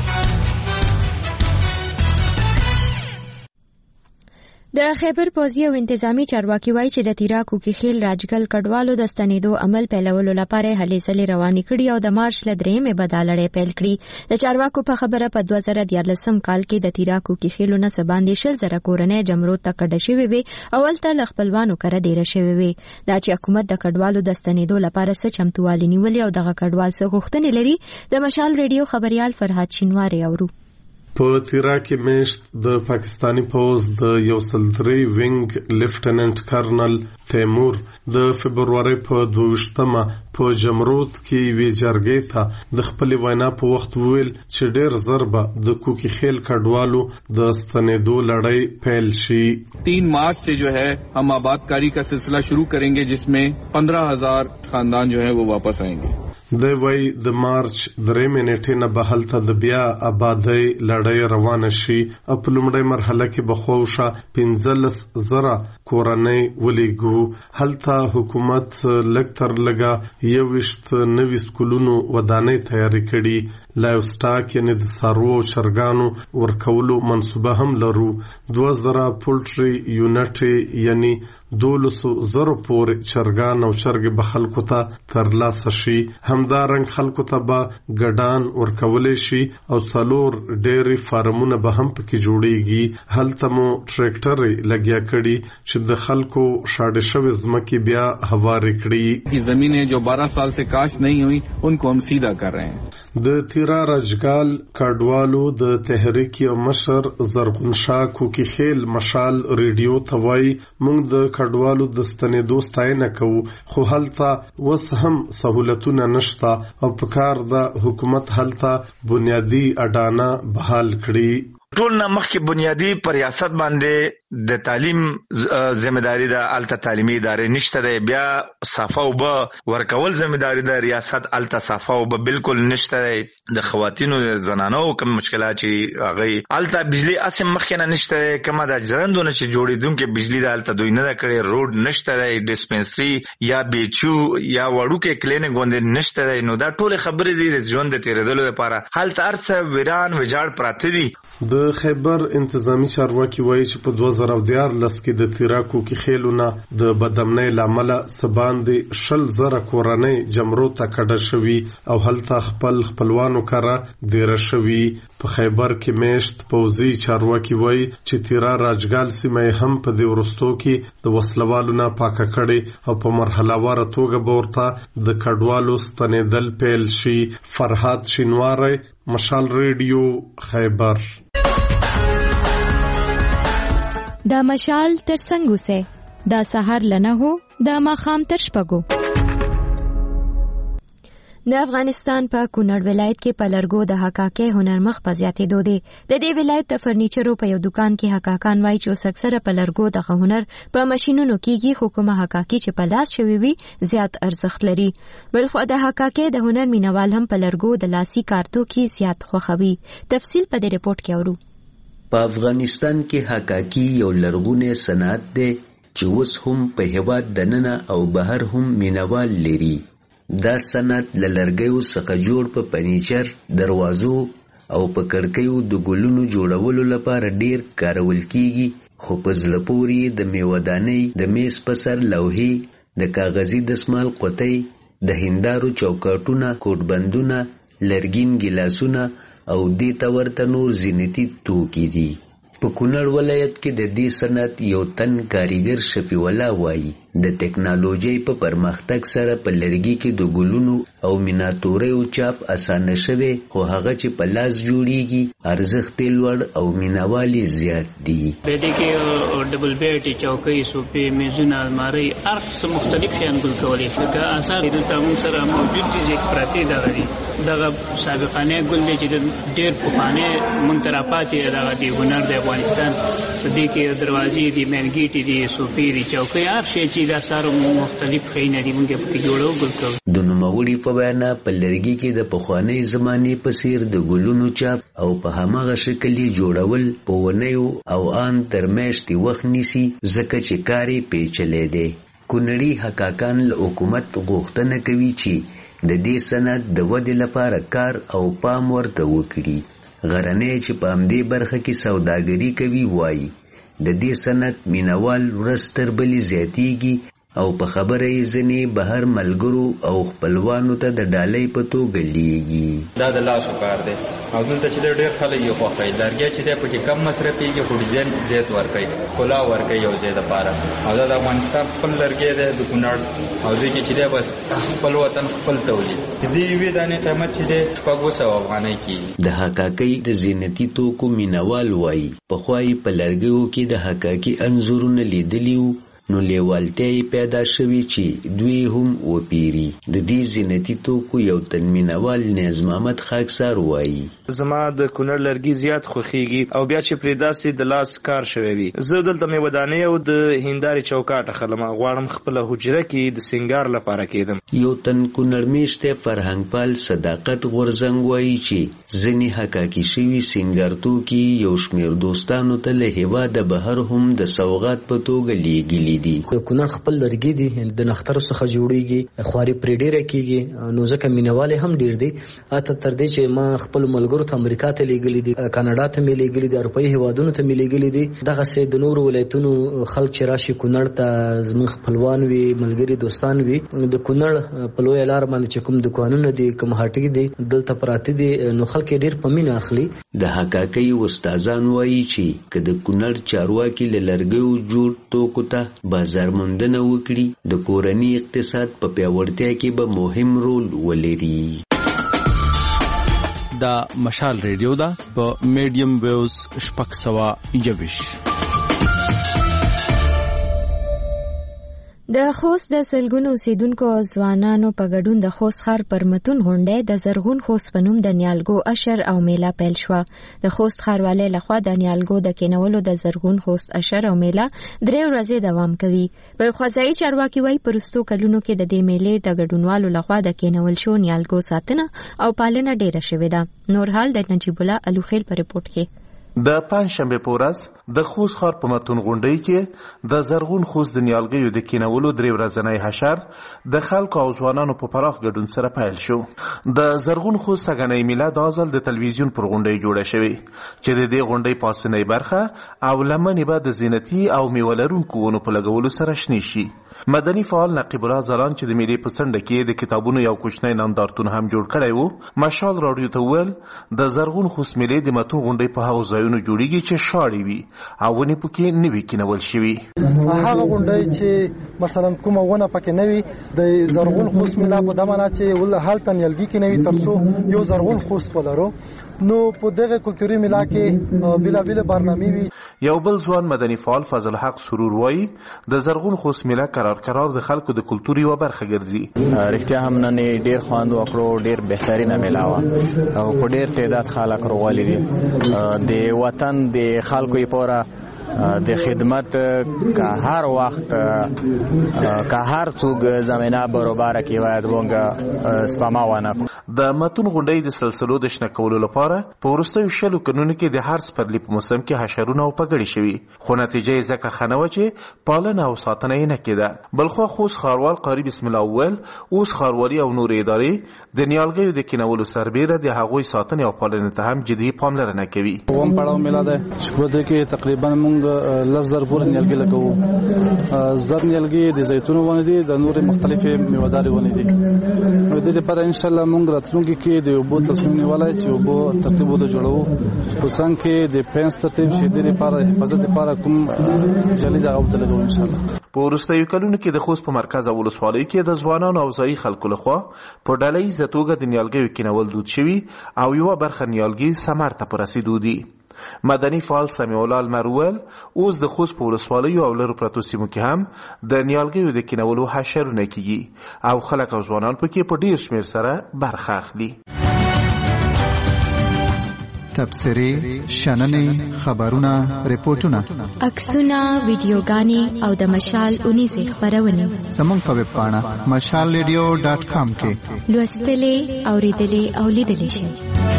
د خیبر پوځي او انتظامی چارواکي وایي چې د تیراکو کې خیل راجګل کډوالو د ستنېدو عمل پیلولو لپاره هلې ځلې روانې کړي او د مارچ له 3مې بدالړې پیل کړي. د چارواکو په خبره په 2014 کال کې د تیراکو کې خیلو نه سباندې 10,000 کورنۍ جمرود ته کډه شوې وي او ولته له خپلوانو کره ډیره شوې وي. دا چې حکومت د کډوالو د ستنېدو لپاره څه چمتووالی نیولې او دغه کډوال څه غوښتنې لري د مشال ریډیو خبريال فرهاد شینواری اورو. په تیرا کې میشت د پاکستانی پوز د 103 وینګ لیفټیننټ کرنل تیمور د فبرवरी په 22مه په جمرود کې وی جرګې ته د خپل وینا په وخت ویل چې ډېر ضربه د کوکی خیل کډوالو د ستنېدو لړۍ پیل شي. 3 मार्च से जो है हम आबादकारी का सिलसिला शुरू करेंगे जिसमें 15,000 खानदान जो है वो वापस आएंगे. د وی د مارچ 3 نیټې نه به هلته د بیا آبادی لړۍ روانه شي. په لومړۍ مرحله کې به خوښه 15,000 کورنۍ ولیږو. هلته حکومت لکتر لګا 29 سکولونو ودانۍ تیاری کړي. لایو سټاک یعنی د څاروو چرګانو ورکولو منصوبه هم لرو. 2000 پولټري یونټ یعنی 12,000 پورې چرګان او چرګې به خلکو ته ترلاسه شي. همدارنګ خلکو ته به ګډان ورکولې شي او 4 ډېری فارمونه به هم پکې جوړیږي. هلته مو ټریکټر لګیا کړي چې د خلکو شاړې شوې ځمکې بیا هوارې کړي. زمینیں جو 12 سال سے کاش نہیں ہوئی ان کو ہم سیدھا کر رہے ہیں. د تیرا رجګال کډوالو د تحریک او مشر زرغون شاه کوکی خیل مشال ریډیو توای موږ د کډوالو د ستنېدو ستاینه کوو خو هلته وس هم سہولتونه نشته او په کار د حکومت هلته بنیادی اډانه بحال کړي. ټول نه مخکې بنیادی پر ریاست باندې د تعلیم ځمېداري د الته تعلیمي ادارې نشته دی. بیا صافه او به ورکول ځمېداري د ریاست الته صافه او به بالکل نشته دی. د خواتینو زنانو کوم مشکلات چې هغه الته بجلی اسم مخکې نه نشته دی. کومه د ژوندونه چې جوړېدونکو بجلی د الته دوی نه کړي. روډ نشته دی. ډیسپنسري یا بیچو یا وړوکې کلینیک باندې نشته دی. نو دا ټول خبرې دي د ژوند د تیرېدلو لپاره. هلته ارڅ ویران وجاړ پراته دي. د خیبر انتظامی چارواکي وایي چې په 2014 کې د تیراکو کې خیلونه د بدامنۍ لامل سباندې 10,000 کورنۍ جمرو ته کډه شوي او هلته خپلوانو کره ډیره شوي. په خیبر کې میشت پوځي چارواکي وایي چې تیرا راجګال سیمه هم په دې ورستو کې د وسلوالو نه پاکه کړي او په مرحله واره توګه به ورته د کډوالو ستنېدل پیل شي. فرهاد شینواری مشال ریډیو خیبر. دا مشال تر څنګه سه دا سحر لنه هو دا ماخام تر شپګو. د افغانستان په کونړ ولایت کې په لرګو د حقاقي هنرمخ په زیاتېدو دی. د دې ولایت د فرنیچرو په یو دکان کې حقاقان وایي چې اوس اکثره په لرګو د هنر په ماشینونو کېږي خو کومه حقاقي چې په لاس شوي وي زیات ارزښت لري. بلخو د حقاقي د هنر مینوال هم په لرګو د لاسي کارتو کې زیات خوښوي. تفصیل په دې رپورت کې اورو. په افغانستان کې حقاقي یو لرغونی صنعت دی چې اوس هم په هېواد دننه او بهر هم مینوال لري. دا صنعت له لرګیو څخه جوړ په فرنیچر، دروازو او په کړکیو د ګلونو جوړولو لپاره ډیر کارول کیږي. خو په زړه پورې د میوهدانۍ، د میز په سر لوحې، د کاغذي دسمال قطۍ، د هندارو چوکاټونه، کوټبندونه، لرګین ګیلاسونه او دې ته ورته نور زینتي توکي دي. په کونړ ولایت کې د دې صنعت یو تن کاریګر شفیع الله وایي د ټکنالوژي په پرمختګ سره په لرګي کې د ګلونو او میناتوریو چاپ اسانه شوی، خو هغه چې په لاس جوړیږي ارزښت یې لوړ او مینوالي زیات دي. په دې کې ډبل بیټ، چوکۍ، صوفې، میزونه، المارۍ، هر څه مختلف شیان ګل کولی شي. که اثار دلته موږ سره موجود دي چې پراته دغه دي، دغه سابقانه ګل دی چې ډېر پخوانی موږ ته راپاتې دغه دی هنر د افغانستان. په دې کې دروازې دي، مینګیټې دي، صوفې دي، چوکۍ، هر شی چې د اثارو مختلف شیونه دي موږ پکې جوړو ګل کوو. د نوموړي په وینا په لرګي کې د پخوانۍ زمانې په څیر د ګلونو چاپ او په هماغه شکل یې جوړول په ونیو او ان تر میاشتې وخت نیسي، ځکه چې کار یې پیچلی دی. کونړي حقاقان له حکومت غوښتنه کوي چې د دې صنعت د ودې لپاره کار او پام ورته وکړي. غرنی چې په همدې برخه کې سوداګري کوي وایي د دې صنعت مینوال ورځ تر بلې زیاتیږي او په خبره یې ځینې بهر ملګرو او خپلوانو ته د ډالۍ په توګه لیږي. دا د لاسو کار دی او دلته چې ډېر خلک یې خوښوي. لرګی چې دی پکې کم مصرفېږي خو ډیزاین زیات ورکوي، ښکلا ورکوي یو ځای دپاره. او دا د افغانستان خپل لرګی دی د کونړ، او دوی کې چې دی بس خپل وطن خپل تولید. د دې یوې دانې قیمت چې دی 600 افغانۍ کېږي. د حقاقۍ د زینتي توکو مینوال وایي پخوا یې په لرګیو کې د حقاقي انځورونه لیدلي وو، نو لیوالتیا یې پیدا شوي چې دوی هم وپیري. د دې زینتي توکو یو تن مینوال نیاز محمد خاکسار وایي زما د کونړ لرګي زیات خوښیږي او بیا چې پرې داسې د لاس کار شوی وي. زه دلته مې ودانۍ او د هندارې چوکاټ اخلم، غواړم خپله حجره کې د سینګار لپاره کېدم. یو تن کونړ میشته فرهنګپال صداقت غورزنګ وایي چې ځینې حقاقي شوي سینګار توکي یو شمېر دوستانو ته له هېواده بهر هم د سوغات په توګه لیږلي دي. کونړ خپل لرګي دي د نخترو څخه جوړیږي، خواري پرې ډیره کیږي، نو ځکه مینوال هم ډیر دي. اته تر دې چې ما خپل ملګرو ته امریکا ته لیږلي دي، کاناډا ته مې لیږلي دي، اروپایي هیوادونو ته مې لیږلي دي. دغه سه د نورو ولایتونو خلک چې راشي کونړ ته زموږ خپلوان وي، ملګري دوستان وي، د کونړ په لوی لار باندې چې کوم دکانونه دي، کوم هټۍ دي دلته پراته دي، نو خلک ډیر په مینه اخلي. د حقاقي استادان وایي چې که د کونړ چارواکي له لرګیو جوړ توکو ته بازار موندنه وکړي، د کورني اقتصاد په پیاوړتیا کې به مهم رول ولري. دا مشال ریډیو دا په میډیم ویوز 621. د خوست د سلګونو اوسیدونکو او ځوانانو په ګډون د خوست ښار پر متون غونډه د زرغون خوست په نوم د نیالګو اشر او میله پیل شوه. د خوست ښاروالۍ لخوا د نیالګو د کینولو د زرغون خوست اشر او میله 3 ورځې دوام کوي. په خوځایي چارواکي وایي په وروستو کلونو کې د دې میلې د ګډونوالو لخوا د کینول شو نیالګو ساتنه او پالنه ډیره شوې ده. نور حال د نجیب الله الوخیل په رپورټ کې. د پنځشنبه په ورځ د خوست ښار په متون غونډۍ کې د زرغون خوست د نیالګیو د کینولو 3 ورځنی حشر د خلکو او ځوانانو په پراخ ګډون سره پیل شو. د زرغون خوست سګنۍ میله د ازل د تلویزیون پر غونډۍ جوړه شوې چې د دې غونډۍ پاسنۍ برخه او لمنې به د زینتي او میوه لرونکو ونو په لګولو سره شنې شي. مدني فعال نقیب الله زران چې د میلې په څنډه کې د کتابونو یو کوچنی نندارتون هم جوړ کړی وو، مشال راډیو ته وویل د زرغون خوست میلې د متون غونډۍ په هغو ځایونو جوړیږي چې شاړې وي او ونې پکې نه وي کینول شوي. هغه غونډۍ چې مثلا کومه ونه پکې نه وي د زرغون خوست میله په دمه نه چې ول هلته نیالګي کې نه وي ترڅو یو زرغون خوست ولرو. نو په دغه کلتوري میله کې بېلابېل برنامې وي. یو بل ځوان مدني فعال فضل حق سرور وایي د زرغون خوست میله قرار د خلکو د کلتور یوه برخه ګرځي. رښتیا هم نن ډېر خوند وکړو، ډېر بهترینه میله وه او په ډېر تعداد خلک راغلي دي. د وطن د خلکو لپاره د خدمت که هر وخت که هر څوک زمینه برابره کړي باید موږ سپما ونه کړو. د متون غونډۍ د سلسلو د شنه کولو لپاره په وروستیو 20 کلونو کې د هر سپرلي په موسم کې حشرونه او پګړې شوي، خو نتیجه یې ځکه ښه نه وه چې پالنه او ساتنه یې نه کېده. بلخوا خوست ښاروال قاري بسم الله وویل اوس ښاروالي او نورې ادارې د نیالګیو د کینولو سربیره د هغوی ساتنې او پالنې ته هم جدي پاملرنه کوي. اووم پړاو میله ده چې په دې کې تقریبا موږ موږ لزر پورې نیالګي لګو. زر نیالګي د زیتون ونه دي، د نورې مختلفې میوه‌داري ونه دي. نو د دې لپاره ان شاء الله موږ راتلونکي کې د اوبو تصمیم نیولای چې اوبو ترتیب وته جوړو، خو څنګه د پنس ترتیب شي د لپاره حفاظت لپاره کوم جالي ځای او لګو ان شاء الله. په وروستیو کلونو کې د خوست په مرکز او ولسوالۍ کې د ځوانانو او ځایي خلکو لخوا په ډله ییزه توګه د نیالګیو کینول دود شوي او یوه برخه نیالګي ثمر ته په رسېدو دي. مدني فعال سمیع الله لمر وویل اوس د خوست په ولسوالیو او لرو پرتو سیمو کې هم د نیالګیو د کینولو حشرونه کیږي او خلک او ځوانان پکې په ډیر شمیر سره برخه اخلي. تبصرې، شننې، خبرونه، ریپورتونه، عکسونه، ویډیوګانې او د مشال 19 خبرونه زموږ په ویب پاڼه mashalradio.com کې لوستلې، اوریدلې او لیدلې شئ.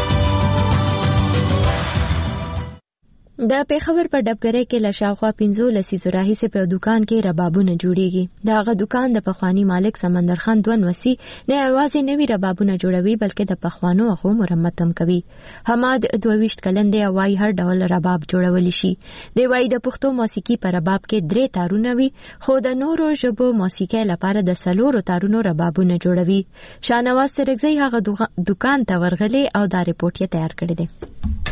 د پیښور په ډبګری کې لشاخوا 15 لسیزو راهیسې په دکان کې ربابونه جوړیږي. دا هغه دکان د پخوانی مالک سمندر خان دوان وسی نه یوازې نوی ربابونه جوړوي بلکې د پخوانو هغو مرمت هم کوي. حماد 22 کلن دی او وايي هر ډول رباب جوړول شي. دی وايي د پښتو موسیقي په رباب کې 3 تارونه وي خو د نورو ژبو موسیقي لپاره د 4 تارونو ربابونه جوړوي. شاهنواز سرګزی هغه دکان ته ورغلی او دا ریپورت یې تیار کړی دی.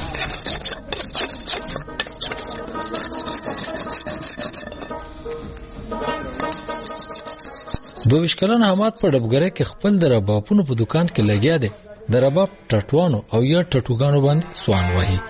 دویش کلن حماد په ډبګری کې خپل د ربابونو په دکان کې لګیا دی. د رباب ټټوانو او یا ټټوګانو باندې سوان وهي.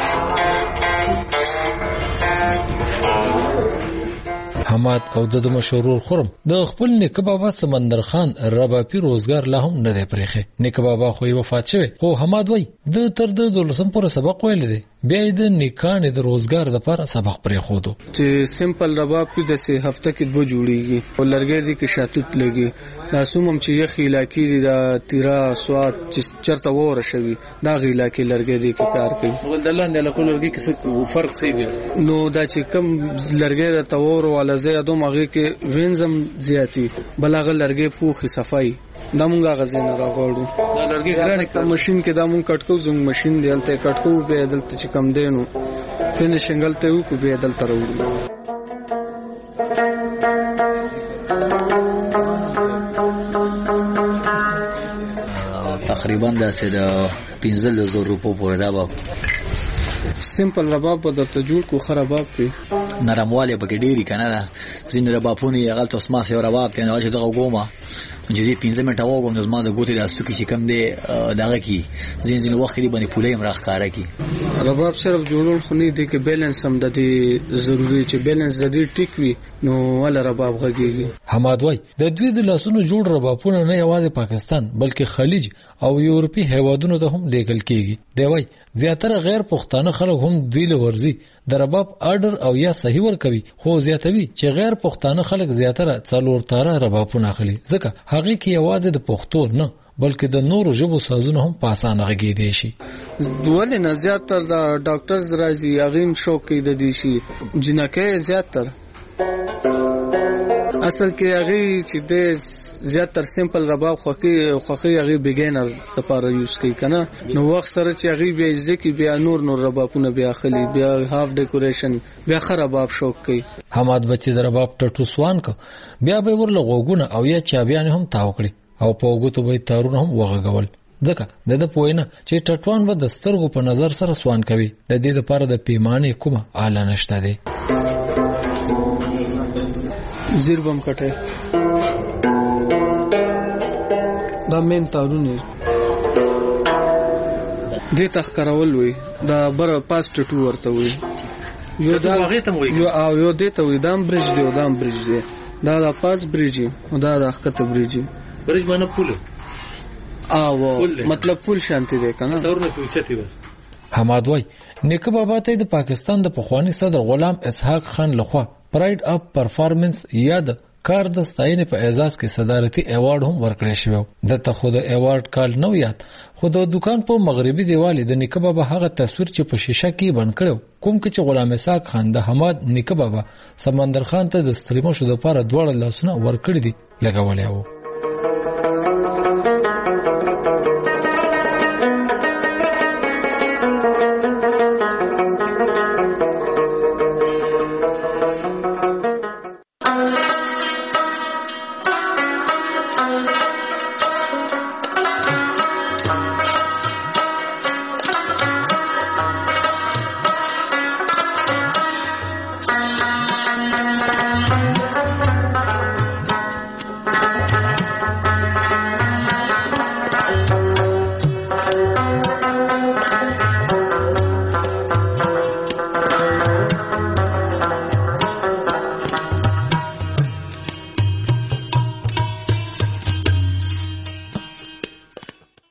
حماد او د مشهور خرم د خپل نیکه بابا سمندر خان ربابي روزګار لا هم نه دی پرېخه. نیکه بابا خو یې وفات شوی خو حماد وای د تر د 12 پورې سبق ویل دی. بیا د نیکانې د روزګار لپاره سبق پرې خودو چې سیمپل رباب کې د سه هفته کې دو جوړیږي او لرګي دي کې شاتوت لګي. لاسوم چې یخ علاقې دي د تیرا سواد چې چرته وره شوی دا غی علاقې لرګي دي کې کار کوي. ولدلان د لکو لرګي کې فرق څه دی؟ نو دا چې کم لرګي د تور ولا زیادو مغه کې وینزم زیاتی بلغه لرګي پوخي صفای دا مونږه غزنه راغړو. دا لرګي ګرانه کړه ماشين کې دا مونږ کټکو زنګ ماشين دی الته کټکو به دلته چې کم دینو فینیشنګ الته وو کو به دلته راوړو. تقریبا د 15,000 روپو پورې دا به سیمپل رباب په درته جوړ کو خراباب پی نرمواله پکې ډیری کنه دا زین ربابونه یې غلط اسما سي رباب ته نه چې دغه ګوما چې دې 15 منټه وګم د زما د ګوتې د استو کې کم دی دغه کی زین وخت دی باندې پولې امراخ کارا کی. رباب صرف جوړول خو نه دی کې بیلانس هم د دې ضروری چې بیلانس د دې ټیک وي نو ول رباب غږیږي. حماد وای د دوی د لاسونو جوړ ربابونه نه یوازې پاکستان بلکې خلیج او یورپی هیوادونو ته هم لیږل کیږي. دی وای زیاتره غیر پښتانه خلک هم دوی له ورزي د رباب آرډر او یا صحیح ور کوي خو زیاتوي چې غیر پښتانه خلک زیاتره څلور تاره ربابونه اخلي ځکه هغه کې یوازې د پښتو نه بلکې د نورو ژبو سازونه هم په اسانه غږیدي شي. ولې نه زیاتره د ډاکټرز راځي اغیم شوق کې د دي شي جنکه زیاتره اصل کې هغه چې د زیاتره سیمپل رباب خوخي هغه بیګینر لپاره یوز کوي کنه نو وخت سره چې هغه بیا ځکه بیا نور ربابونه بیا خلی بیا هاف ډیکوریشن بیا خراباب شوق کوي. حماد بچی د رباب ټټو سوان کو بیا به ورله غوګونه او یا چابيان هم تاو کړی او په وګتو به تارونه هم وغږول ځکه د پوینه چې ټټوان به د سترګو په نظر سره سوان کوي د دې لپاره د پیمانه کومه اعلی نشته دی. زیربم کټه دا مین تارونه دې تخکرول وي دا بر پاس ټټو ورته وي یو دا یو دې ته وي دام برج دی دام برج دی دا پاس برج او دا د حقته برج برج باندې پول او مطلب پول شانتی دی کنه تورونه پوچتی بس. حماد وای نیکه بابا ته د پاکستان د پخوانی صدر غلام اسحاق خان لخوا پراید اپ پرفارمنس یا د کار د ستاینې په اعزاز کې صدارتي ایوارډ هم ورکړی شو. د ته خو د ایوارډ کال نو یاد خو د دکان په مغربي دیوال د نیکه بابا هغه تصویر چې په شیشه کې بند کړو کوم چې غلام اسحاق خان د حماد نیکه بابا سمندر خان ته د ستریمو شو د پاره دوړ لاسونه ورکړی دي لګولې وو.